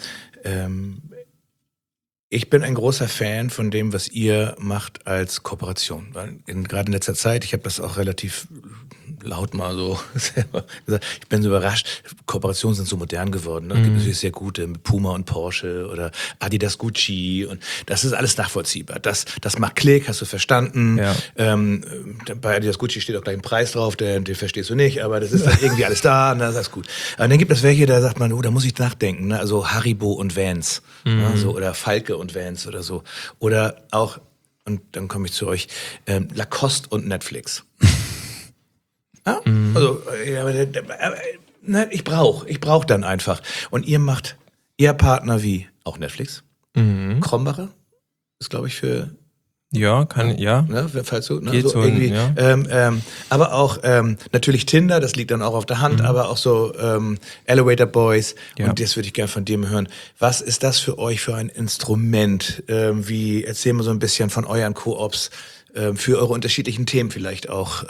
Ich bin ein großer Fan von dem, was ihr macht als Kooperation. Weil gerade in letzter Zeit, ich habe das auch relativ laut mal so selber gesagt, ich bin so überrascht, Kooperationen sind so modern geworden. Ne? Es gibt natürlich sehr gute, mit Puma und Porsche oder Adidas Gucci und das ist alles nachvollziehbar. Das macht Klick, hast du verstanden. Ja. Bei Adidas Gucci steht auch gleich ein Preis drauf, den verstehst du nicht, aber das ist dann irgendwie alles da und das ist gut. Aber dann gibt es welche, da sagt man, da muss ich nachdenken. Ne? Also Haribo und Vans ne? So, oder Falke und Vans oder so. Oder auch, und dann komme ich zu euch, Lacoste und Netflix. Ja? Also, ich brauch dann einfach. Und ihr macht eher Partner wie auch Netflix. Krombacher ist, glaube ich, für Ja, ja. Ne, falls du, ne, Geht so irgendwie, ja. aber auch natürlich Tinder, das liegt dann auch auf der Hand, aber auch so Elevator Boys, Ja. und das würde ich gerne von dir mal hören. Was ist das für euch für ein Instrument? Erzähl mal so ein bisschen von euren Koops für eure unterschiedlichen Themen vielleicht auch.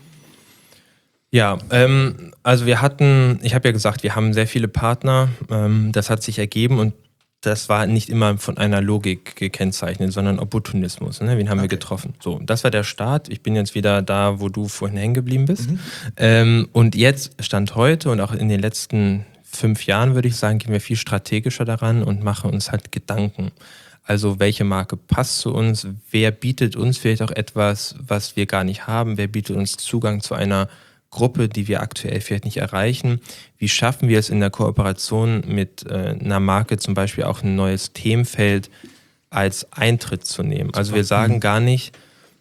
Ja, also ich habe ja gesagt, wir haben sehr viele Partner, das hat sich ergeben und das war nicht immer von einer Logik gekennzeichnet, sondern Opportunismus. Ne? Wen haben wir getroffen? So, das war der Start. Ich bin jetzt wieder da, wo du vorhin hängen geblieben bist. Und jetzt, Stand heute und auch in den letzten 5 Jahren, würde ich sagen, gehen wir viel strategischer daran und machen uns halt Gedanken. Also welche Marke passt zu uns? Wer bietet uns vielleicht auch etwas, was wir gar nicht haben? Wer bietet uns Zugang zu einer Gruppe, die wir aktuell vielleicht nicht erreichen? Wie schaffen wir es in der Kooperation mit einer Marke zum Beispiel auch ein neues Themenfeld als Eintritt zu nehmen? Also wir sagen gar nicht,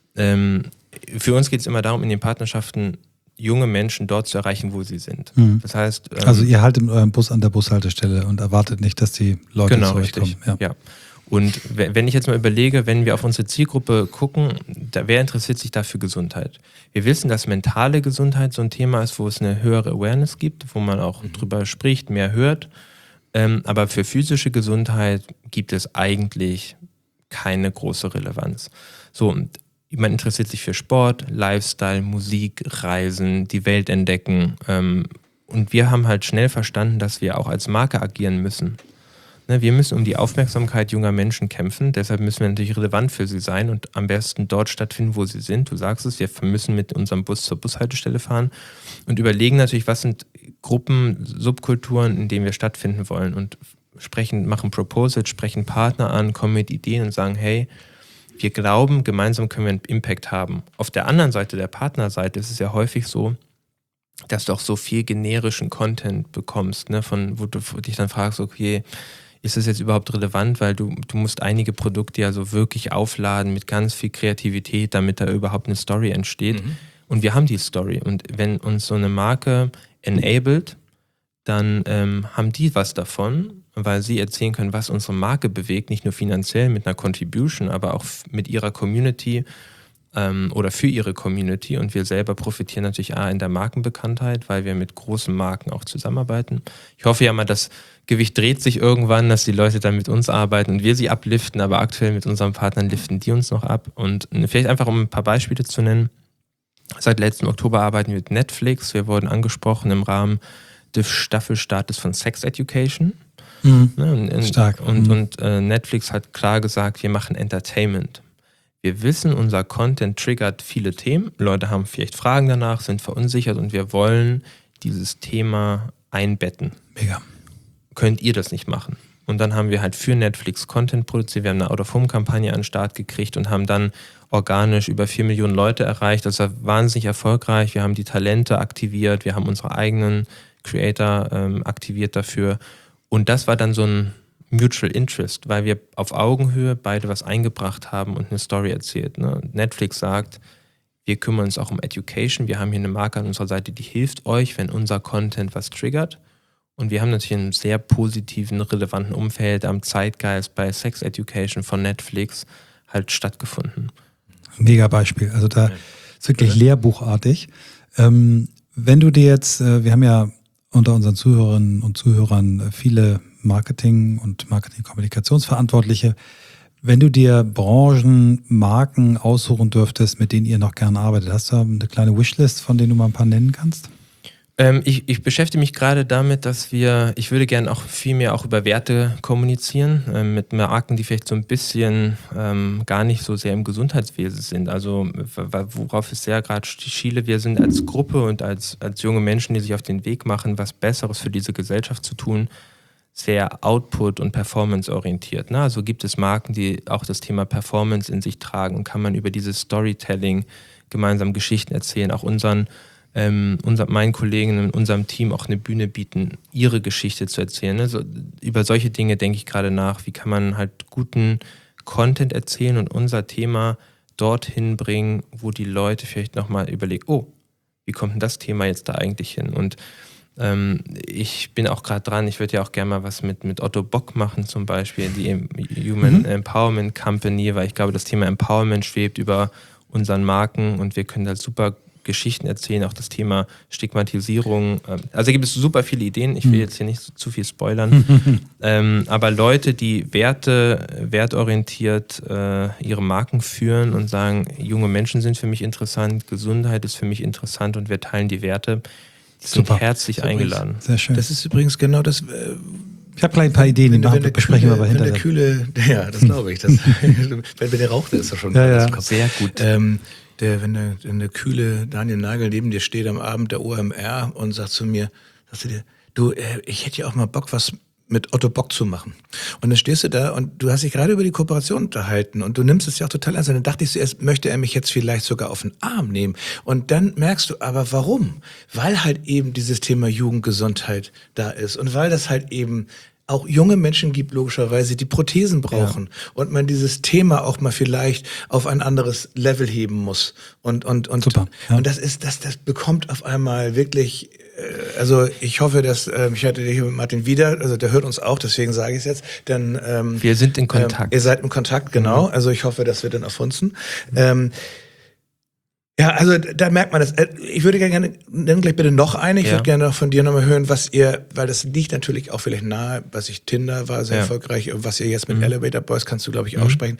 für uns geht es immer darum, in den Partnerschaften junge Menschen dort zu erreichen, wo sie sind. Das heißt, Also ihr haltet euren Bus an der Bushaltestelle und erwartet nicht, dass die Leute zu euch kommen. Ja. Und wenn ich jetzt mal überlege, wenn wir auf unsere Zielgruppe gucken, wer interessiert sich da für Gesundheit? Wir wissen, dass mentale Gesundheit so ein Thema ist, wo es eine höhere Awareness gibt, wo man auch drüber spricht, mehr hört. Aber für physische Gesundheit gibt es eigentlich keine große Relevanz. So, und man interessiert sich für Sport, Lifestyle, Musik, Reisen, die Welt entdecken. Und wir haben halt schnell verstanden, dass wir auch als Marke agieren müssen. Wir müssen um die Aufmerksamkeit junger Menschen kämpfen, deshalb müssen wir natürlich relevant für sie sein und am besten dort stattfinden, wo sie sind. Du sagst es, wir müssen mit unserem Bus zur Bushaltestelle fahren und überlegen natürlich, was sind Gruppen, Subkulturen, in denen wir stattfinden wollen und machen Proposals, sprechen Partner an, kommen mit Ideen und sagen, hey, wir glauben, gemeinsam können wir einen Impact haben. Auf der anderen Seite, der Partnerseite, ist es ja häufig so, dass du auch so viel generischen Content bekommst, ne, wo du dich dann fragst, okay, ist das jetzt überhaupt relevant, weil du musst einige Produkte ja so wirklich aufladen mit ganz viel Kreativität, damit da überhaupt eine Story entsteht. Und wir haben die Story. Und wenn uns so eine Marke enabled, dann haben die was davon, weil sie erzählen können, was unsere Marke bewegt, nicht nur finanziell mit einer Contribution, aber auch mit ihrer Community oder für ihre Community. Und wir selber profitieren natürlich in der Markenbekanntheit, weil wir mit großen Marken auch zusammenarbeiten. Ich hoffe ja mal, das Gewicht dreht sich irgendwann, dass die Leute dann mit uns arbeiten und wir sie abliften, aber aktuell mit unseren Partnern liften die uns noch ab. Und vielleicht einfach, um ein paar Beispiele zu nennen, seit letztem Oktober arbeiten wir mit Netflix. Wir wurden angesprochen im Rahmen des Staffelstartes von Sex Education. Stark. Und Netflix hat klar gesagt, wir machen Entertainment. Wir wissen, unser Content triggert viele Themen. Leute haben vielleicht Fragen danach, sind verunsichert und wir wollen dieses Thema einbetten. Mega. Könnt ihr das nicht machen? Und dann haben wir halt für Netflix Content produziert. Wir haben eine Out-of-Home-Kampagne an den Start gekriegt und haben dann organisch über 4 Millionen Leute erreicht. Das war wahnsinnig erfolgreich. Wir haben die Talente aktiviert. Wir haben unsere eigenen Creator aktiviert dafür. Und das war dann so ein Mutual Interest, weil wir auf Augenhöhe beide was eingebracht haben und eine Story erzählt. Ne? Netflix sagt, wir kümmern uns auch um Education. Wir haben hier eine Marke an unserer Seite, die hilft euch, wenn unser Content was triggert. Und wir haben natürlich in einem sehr positiven, relevanten Umfeld am Zeitgeist bei Sex Education von Netflix halt stattgefunden. Mega Beispiel. Also da ist wirklich lehrbuchartig. Wenn du dir jetzt, wir haben ja unter unseren Zuhörerinnen und Zuhörern viele Marketing- und Marketing-Kommunikationsverantwortliche. Wenn du dir Branchen, Marken aussuchen dürftest, mit denen ihr noch gerne arbeitet, hast du eine kleine Wishlist, von denen du mal ein paar nennen kannst? Ich beschäftige mich gerade damit, dass ich würde gerne auch viel mehr auch über Werte kommunizieren, mit Marken, die vielleicht so ein bisschen gar nicht so sehr im Gesundheitswesen sind. Also worauf ich sehr gerade schiele, wir sind als Gruppe und als junge Menschen, die sich auf den Weg machen, was Besseres für diese Gesellschaft zu tun, sehr Output- und Performance-orientiert. Ne? Also gibt es Marken, die auch das Thema Performance in sich tragen und kann man über dieses Storytelling gemeinsam Geschichten erzählen, auch meinen Kollegen in unserem Team auch eine Bühne bieten, ihre Geschichte zu erzählen. Ne? So, über solche Dinge denke ich gerade nach. Wie kann man halt guten Content erzählen und unser Thema dorthin bringen, wo die Leute vielleicht nochmal überlegen, oh, wie kommt denn das Thema jetzt da eigentlich hin? Und Ich bin auch gerade dran, ich würde ja auch gerne mal was mit Otto Bock machen zum Beispiel, die Human Empowerment Company, weil ich glaube, das Thema Empowerment schwebt über unseren Marken und wir können da super Geschichten erzählen, auch das Thema Stigmatisierung. Also gibt es super viele Ideen, ich will jetzt hier nicht zu viel spoilern, aber Leute, die wertorientiert ihre Marken führen und sagen, junge Menschen sind für mich interessant, Gesundheit ist für mich interessant und wir teilen die Werte, die sind herzlich eingeladen. Sehr schön. Das ist übrigens genau das. Ich habe gleich ein paar Ideen, die besprechen wir aber hinterher. Ja, das glaube ich. Wenn der raucht, ist das schon. Ja. Sehr gut. Wenn der kühle Daniel Nagel neben dir steht am Abend der OMR und sagt zu dir, ich hätte ja auch mal Bock, was mit Otto Bock zu machen. Und dann stehst du da und du hast dich gerade über die Kooperation unterhalten und du nimmst es ja auch total ernst. Und dann dachte ich zuerst, möchte er mich jetzt vielleicht sogar auf den Arm nehmen. Und dann merkst du aber, warum? Weil halt eben dieses Thema Jugendgesundheit da ist und weil das halt eben auch junge Menschen gibt, logischerweise, die Prothesen brauchen und man dieses Thema auch mal vielleicht auf ein anderes Level heben muss. Und Super, ja. Und das bekommt auf einmal wirklich, also ich hoffe, dass, ich hatte hier mit Martin wieder, also der hört uns auch, deswegen sage ich es jetzt, dann wir sind in Kontakt. Ihr seid in Kontakt, genau. Also ich hoffe, dass wir dann erfunzen. Ja, also da merkt man das. Ich würde gerne, nenn gleich bitte noch eine. Ich würde gerne von dir nochmal hören, was ihr, weil das liegt natürlich auch vielleicht nahe, was ich Tinder war sehr erfolgreich, was ihr jetzt mit Elevator Boys, kannst du glaube ich auch sprechen.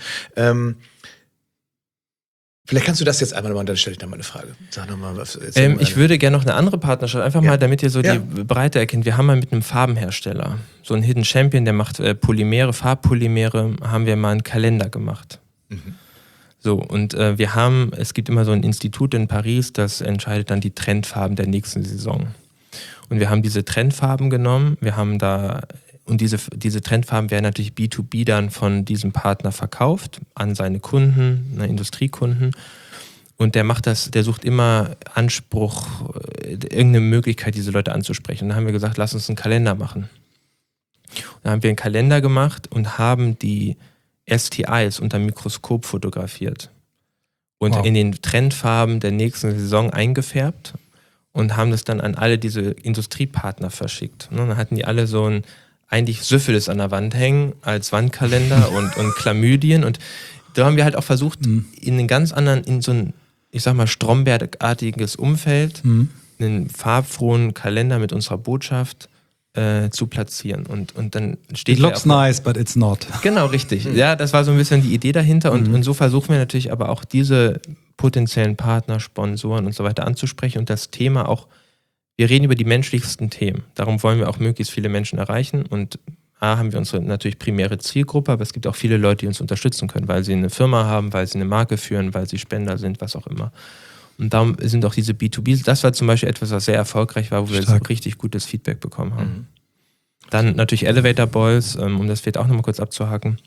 Vielleicht kannst du das jetzt einmal nochmal, dann stelle ich da mal eine Frage. Sag nochmal was. Ich würde gerne noch eine andere Partnerschaft, einfach mal, damit ihr so die Breite erkennt. Wir haben mal mit einem Farbenhersteller, so einen Hidden Champion, der macht Polymere, Farbpolymere, haben wir mal einen Kalender gemacht. So, und es gibt immer so ein Institut in Paris, das entscheidet dann die Trendfarben der nächsten Saison. Und wir haben diese Trendfarben genommen, und diese Trendfarben werden natürlich B2B dann von diesem Partner verkauft an seine Kunden, Industriekunden. Und der sucht immer irgendeine Möglichkeit, diese Leute anzusprechen. Und dann haben wir gesagt, lass uns einen Kalender machen. Und dann haben wir einen Kalender gemacht und haben die STIs unter Mikroskop fotografiert und in den Trendfarben der nächsten Saison eingefärbt und haben das dann an alle diese Industriepartner verschickt. Und dann hatten die alle so eigentlich Syphilis an der Wand hängen als Wandkalender und Chlamydien, und da haben wir halt auch versucht, in einen ganz anderen, in so ein, ich sag mal, Stromberg-artiges Umfeld, einen farbfrohen Kalender mit unserer Botschaft zu platzieren. Und dann steht It looks nice, but it's not. Genau, richtig. Ja, das war so ein bisschen die Idee dahinter. Und so versuchen wir natürlich aber auch diese potenziellen Partner, Sponsoren und so weiter anzusprechen und das Thema auch, wir reden über die menschlichsten Themen. Darum wollen wir auch möglichst viele Menschen erreichen. Und haben wir unsere natürlich primäre Zielgruppe, aber es gibt auch viele Leute, die uns unterstützen können, weil sie eine Firma haben, weil sie eine Marke führen, weil sie Spender sind, was auch immer. Und darum sind auch diese B2B, das war zum Beispiel etwas, was sehr erfolgreich war, wo wir so richtig gutes Feedback bekommen haben. Dann natürlich Elevator Boys, um das vielleicht auch nochmal kurz abzuhaken.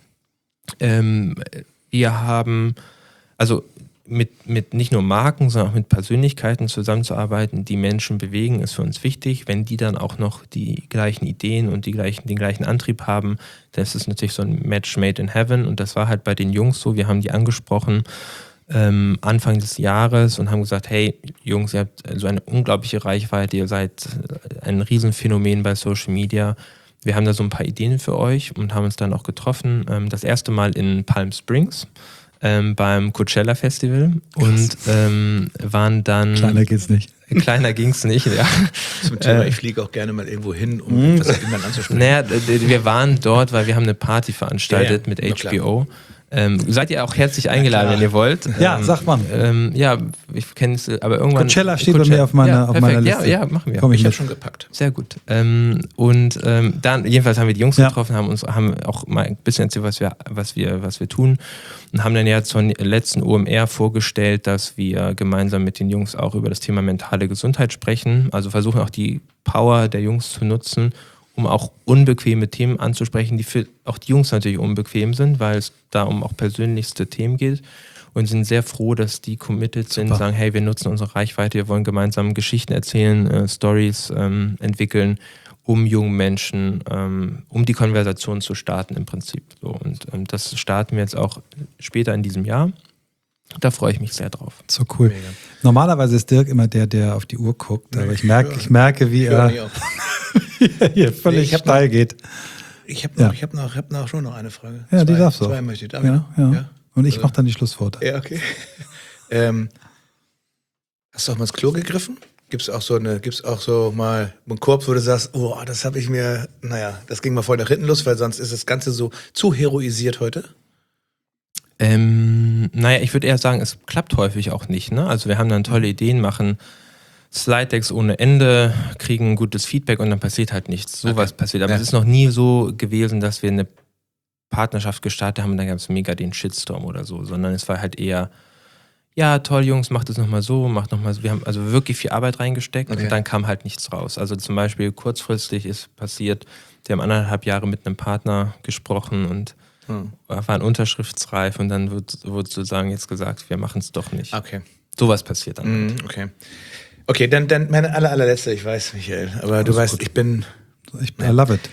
Wir haben, also mit nicht nur Marken, sondern auch mit Persönlichkeiten zusammenzuarbeiten, die Menschen bewegen, ist für uns wichtig. Wenn die dann auch noch die gleichen Ideen und den gleichen Antrieb haben, dann ist es natürlich so ein Match made in heaven. Und das war halt bei den Jungs so, wir haben die angesprochen, Anfang des Jahres und haben gesagt, hey Jungs, ihr habt so eine unglaubliche Reichweite, ihr seid ein Riesenphänomen bei Social Media. Wir haben da so ein paar Ideen für euch und haben uns dann auch getroffen. Das erste Mal in Palm Springs beim Coachella Festival und waren dann... Kleiner geht's nicht. Kleiner ging's nicht, ja. Zum Thema, ich fliege auch gerne mal irgendwo hin, um das irgendwann anzusprechen. Naja, wir waren dort, weil wir haben eine Party veranstaltet mit HBO. Seid ihr auch herzlich eingeladen, wenn ihr wollt. Ja, sagt man. Ja, ich kenne es, aber irgendwann... Coachella steht bei mir auf meiner Liste. Ja, machen wir. Ich habe schon gepackt. Sehr gut. Dann, jedenfalls haben wir die Jungs getroffen, haben auch mal ein bisschen erzählt, was wir tun und haben dann ja zur letzten OMR vorgestellt, dass wir gemeinsam mit den Jungs auch über das Thema mentale Gesundheit sprechen, also versuchen auch die Power der Jungs zu nutzen, um auch unbequeme Themen anzusprechen, die für auch die Jungs natürlich unbequem sind, weil es da um auch persönlichste Themen geht, und sind sehr froh, dass die committed sind, sagen, hey, wir nutzen unsere Reichweite, wir wollen gemeinsam Geschichten erzählen, Stories entwickeln, um jungen Menschen, um die Konversation zu starten im Prinzip. So, und das starten wir jetzt auch später in diesem Jahr. Da freue ich mich sehr drauf. So cool. Mega. Normalerweise ist Dirk immer der auf die Uhr guckt, aber ich merke, wie er hier völlig steil geht. Ich hab noch schon noch eine Frage. Ja, die darfst du. Zwei möchte ich. Darf Ja, ich noch? ja. Ja? Und ich mache dann die Schlussworte. Ja, okay. Hast du auch mal ins Klo gegriffen? Gibt's auch so mal einen Korb, wo du sagst, oh, das habe ich mir, das ging mal voll nach hinten los, weil sonst ist das Ganze so zu heroisiert heute? Ich würde eher sagen, es klappt häufig auch nicht. Ne? Also wir haben dann tolle Ideen, machen Slide-Decks ohne Ende, kriegen gutes Feedback und dann passiert halt nichts. Sowas passiert. Aber es ist noch nie so gewesen, dass wir eine Partnerschaft gestartet haben und dann gab es mega den Shitstorm oder so, sondern es war halt eher, ja, toll, Jungs, macht es nochmal so, macht nochmal so. Wir haben also wirklich viel Arbeit reingesteckt und dann kam halt nichts raus. Also zum Beispiel kurzfristig ist passiert, wir haben 1,5 Jahre mit einem Partner gesprochen und waren unterschriftsreif und dann wurde sozusagen jetzt gesagt, wir machen es doch nicht. Okay. Sowas passiert dann. Okay, dann meine allerletzte, ich weiß, Michael, aber du weißt, gut. I love it.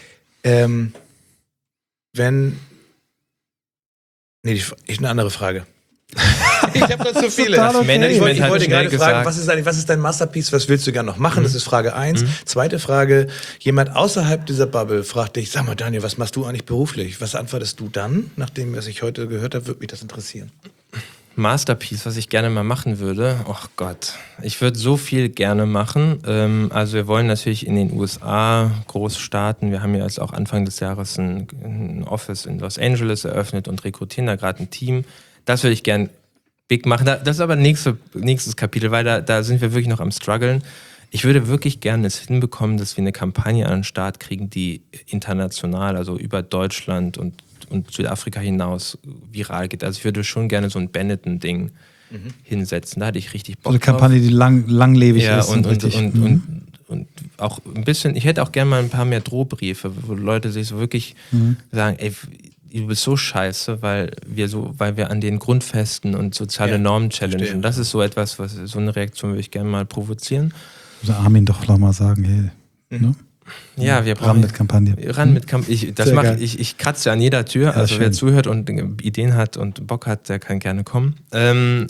Eine andere Frage. Ich habe noch zu viele. total okay. Ich wollte hat gerade schnell fragen, gesagt. was ist dein Masterpiece, was willst du gerne noch machen? Das ist Frage 1. Zweite Frage, jemand außerhalb dieser Bubble fragt dich, sag mal Daniel, was machst du eigentlich beruflich? Was antwortest du dann? Nachdem, was ich heute gehört habe, würde mich das interessieren. Masterpiece, was ich gerne mal machen würde. Oh Gott, ich würde so viel gerne machen. Also wir wollen natürlich in den USA groß starten. Wir haben ja jetzt auch Anfang des Jahres ein Office in Los Angeles eröffnet und rekrutieren da gerade ein Team. Das würde ich gern big machen. Das ist aber nächstes Kapitel, weil da sind wir wirklich noch am struggeln. Ich würde wirklich gerne es hinbekommen, dass wir eine Kampagne an den Start kriegen, die international, also über Deutschland und Südafrika hinaus viral geht. Also ich würde schon gerne so ein Benetton-Ding hinsetzen. Da hatte ich richtig Bock So eine Kampagne, die langlebig ist. Und auch ein bisschen, ich hätte auch gerne mal ein paar mehr Drohbriefe, wo Leute sich so wirklich sagen, ey, du bist so scheiße, weil wir an den Grundfesten und soziale Normen challengen. Das ist so etwas, so eine Reaktion würde ich gerne mal provozieren. Also Armin doch mal sagen, hey, ne? Ja, wir brauchen ran mit Kampagne. Ich kratze an jeder Tür. Ja, also schön. wer zuhört und Ideen hat und Bock hat, der kann gerne kommen. Den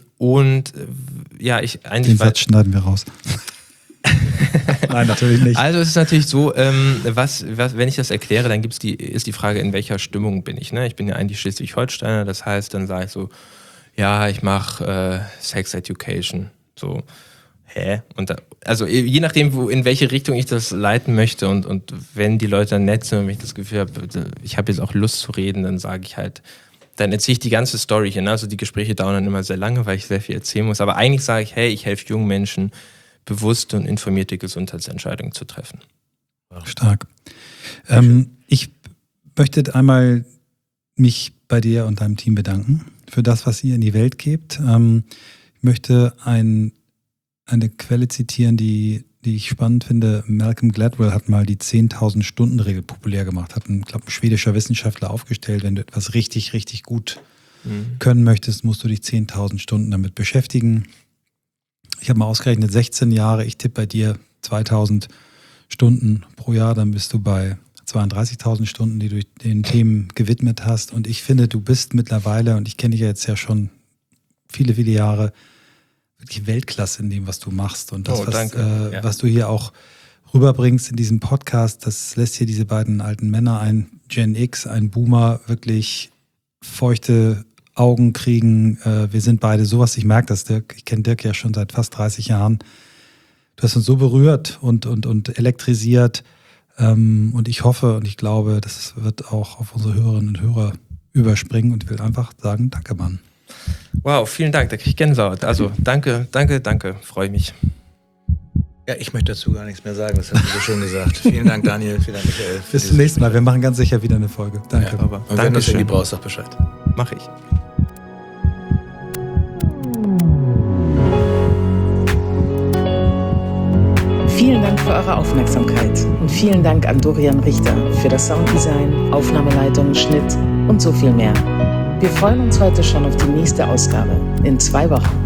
Satz schneiden wir raus. Nein, natürlich nicht. Also es ist natürlich so, wenn ich das erkläre, dann ist die Frage, in welcher Stimmung bin ich. Ne? Ich bin ja eigentlich Schleswig-Holsteiner, das heißt, dann sage ich so, ja, ich mache Sex Education. So, hä? Also je nachdem, in welche Richtung ich das leiten möchte und wenn die Leute dann nett sind und wenn ich das Gefühl habe, ich habe jetzt auch Lust zu reden, dann sage ich halt, dann erzähle ich die ganze Story hier. Ne? Also die Gespräche dauern dann immer sehr lange, weil ich sehr viel erzählen muss. Aber eigentlich sage ich, hey, ich helfe jungen Menschen, bewusste und informierte Gesundheitsentscheidungen zu treffen. Stark. Ich möchte einmal mich bei dir und deinem Team bedanken für das, was ihr in die Welt gebt. Ich möchte eine Quelle zitieren, die ich spannend finde. Malcolm Gladwell hat mal die 10.000-Stunden-Regel populär gemacht, hat ein schwedischer Wissenschaftler aufgestellt, wenn du etwas richtig, richtig gut können möchtest, musst du dich 10.000 Stunden damit beschäftigen. Ich habe mal ausgerechnet, 16 Jahre, ich tippe bei dir 2.000 Stunden pro Jahr, dann bist du bei 32.000 Stunden, die du den Themen gewidmet hast. Und ich finde, du bist mittlerweile, und ich kenne dich ja jetzt ja schon viele, viele Jahre, wirklich Weltklasse in dem, was du machst. Und das, was du hier auch rüberbringst in diesem Podcast, das lässt hier diese beiden alten Männer, ein Gen X, ein Boomer, wirklich feuchte Augen kriegen. Wir sind beide sowas, ich merke das, Dirk, ich kenne Dirk ja schon seit fast 30 Jahren. Du hast uns so berührt und elektrisiert. Und ich hoffe und ich glaube, das wird auch auf unsere Hörerinnen und Hörer überspringen und ich will einfach sagen, danke, Mann. Wow, vielen Dank, da kriege ich Gänsehaut. Also danke, freue mich. Ja, ich möchte dazu gar nichts mehr sagen, das hast du so schön gesagt. Vielen Dank, Daniel, vielen Dank, Michael. Bis zum nächsten Mal, wir machen ganz sicher wieder eine Folge. Danke. Ja, aber und wenn du es irgendwie brauchst, sag Bescheid. Mach ich. Vielen Dank für eure Aufmerksamkeit und vielen Dank an Dorian Richter für das Sounddesign, Aufnahmeleitung, Schnitt und so viel mehr. Wir freuen uns heute schon auf die nächste Ausgabe in 2 Wochen.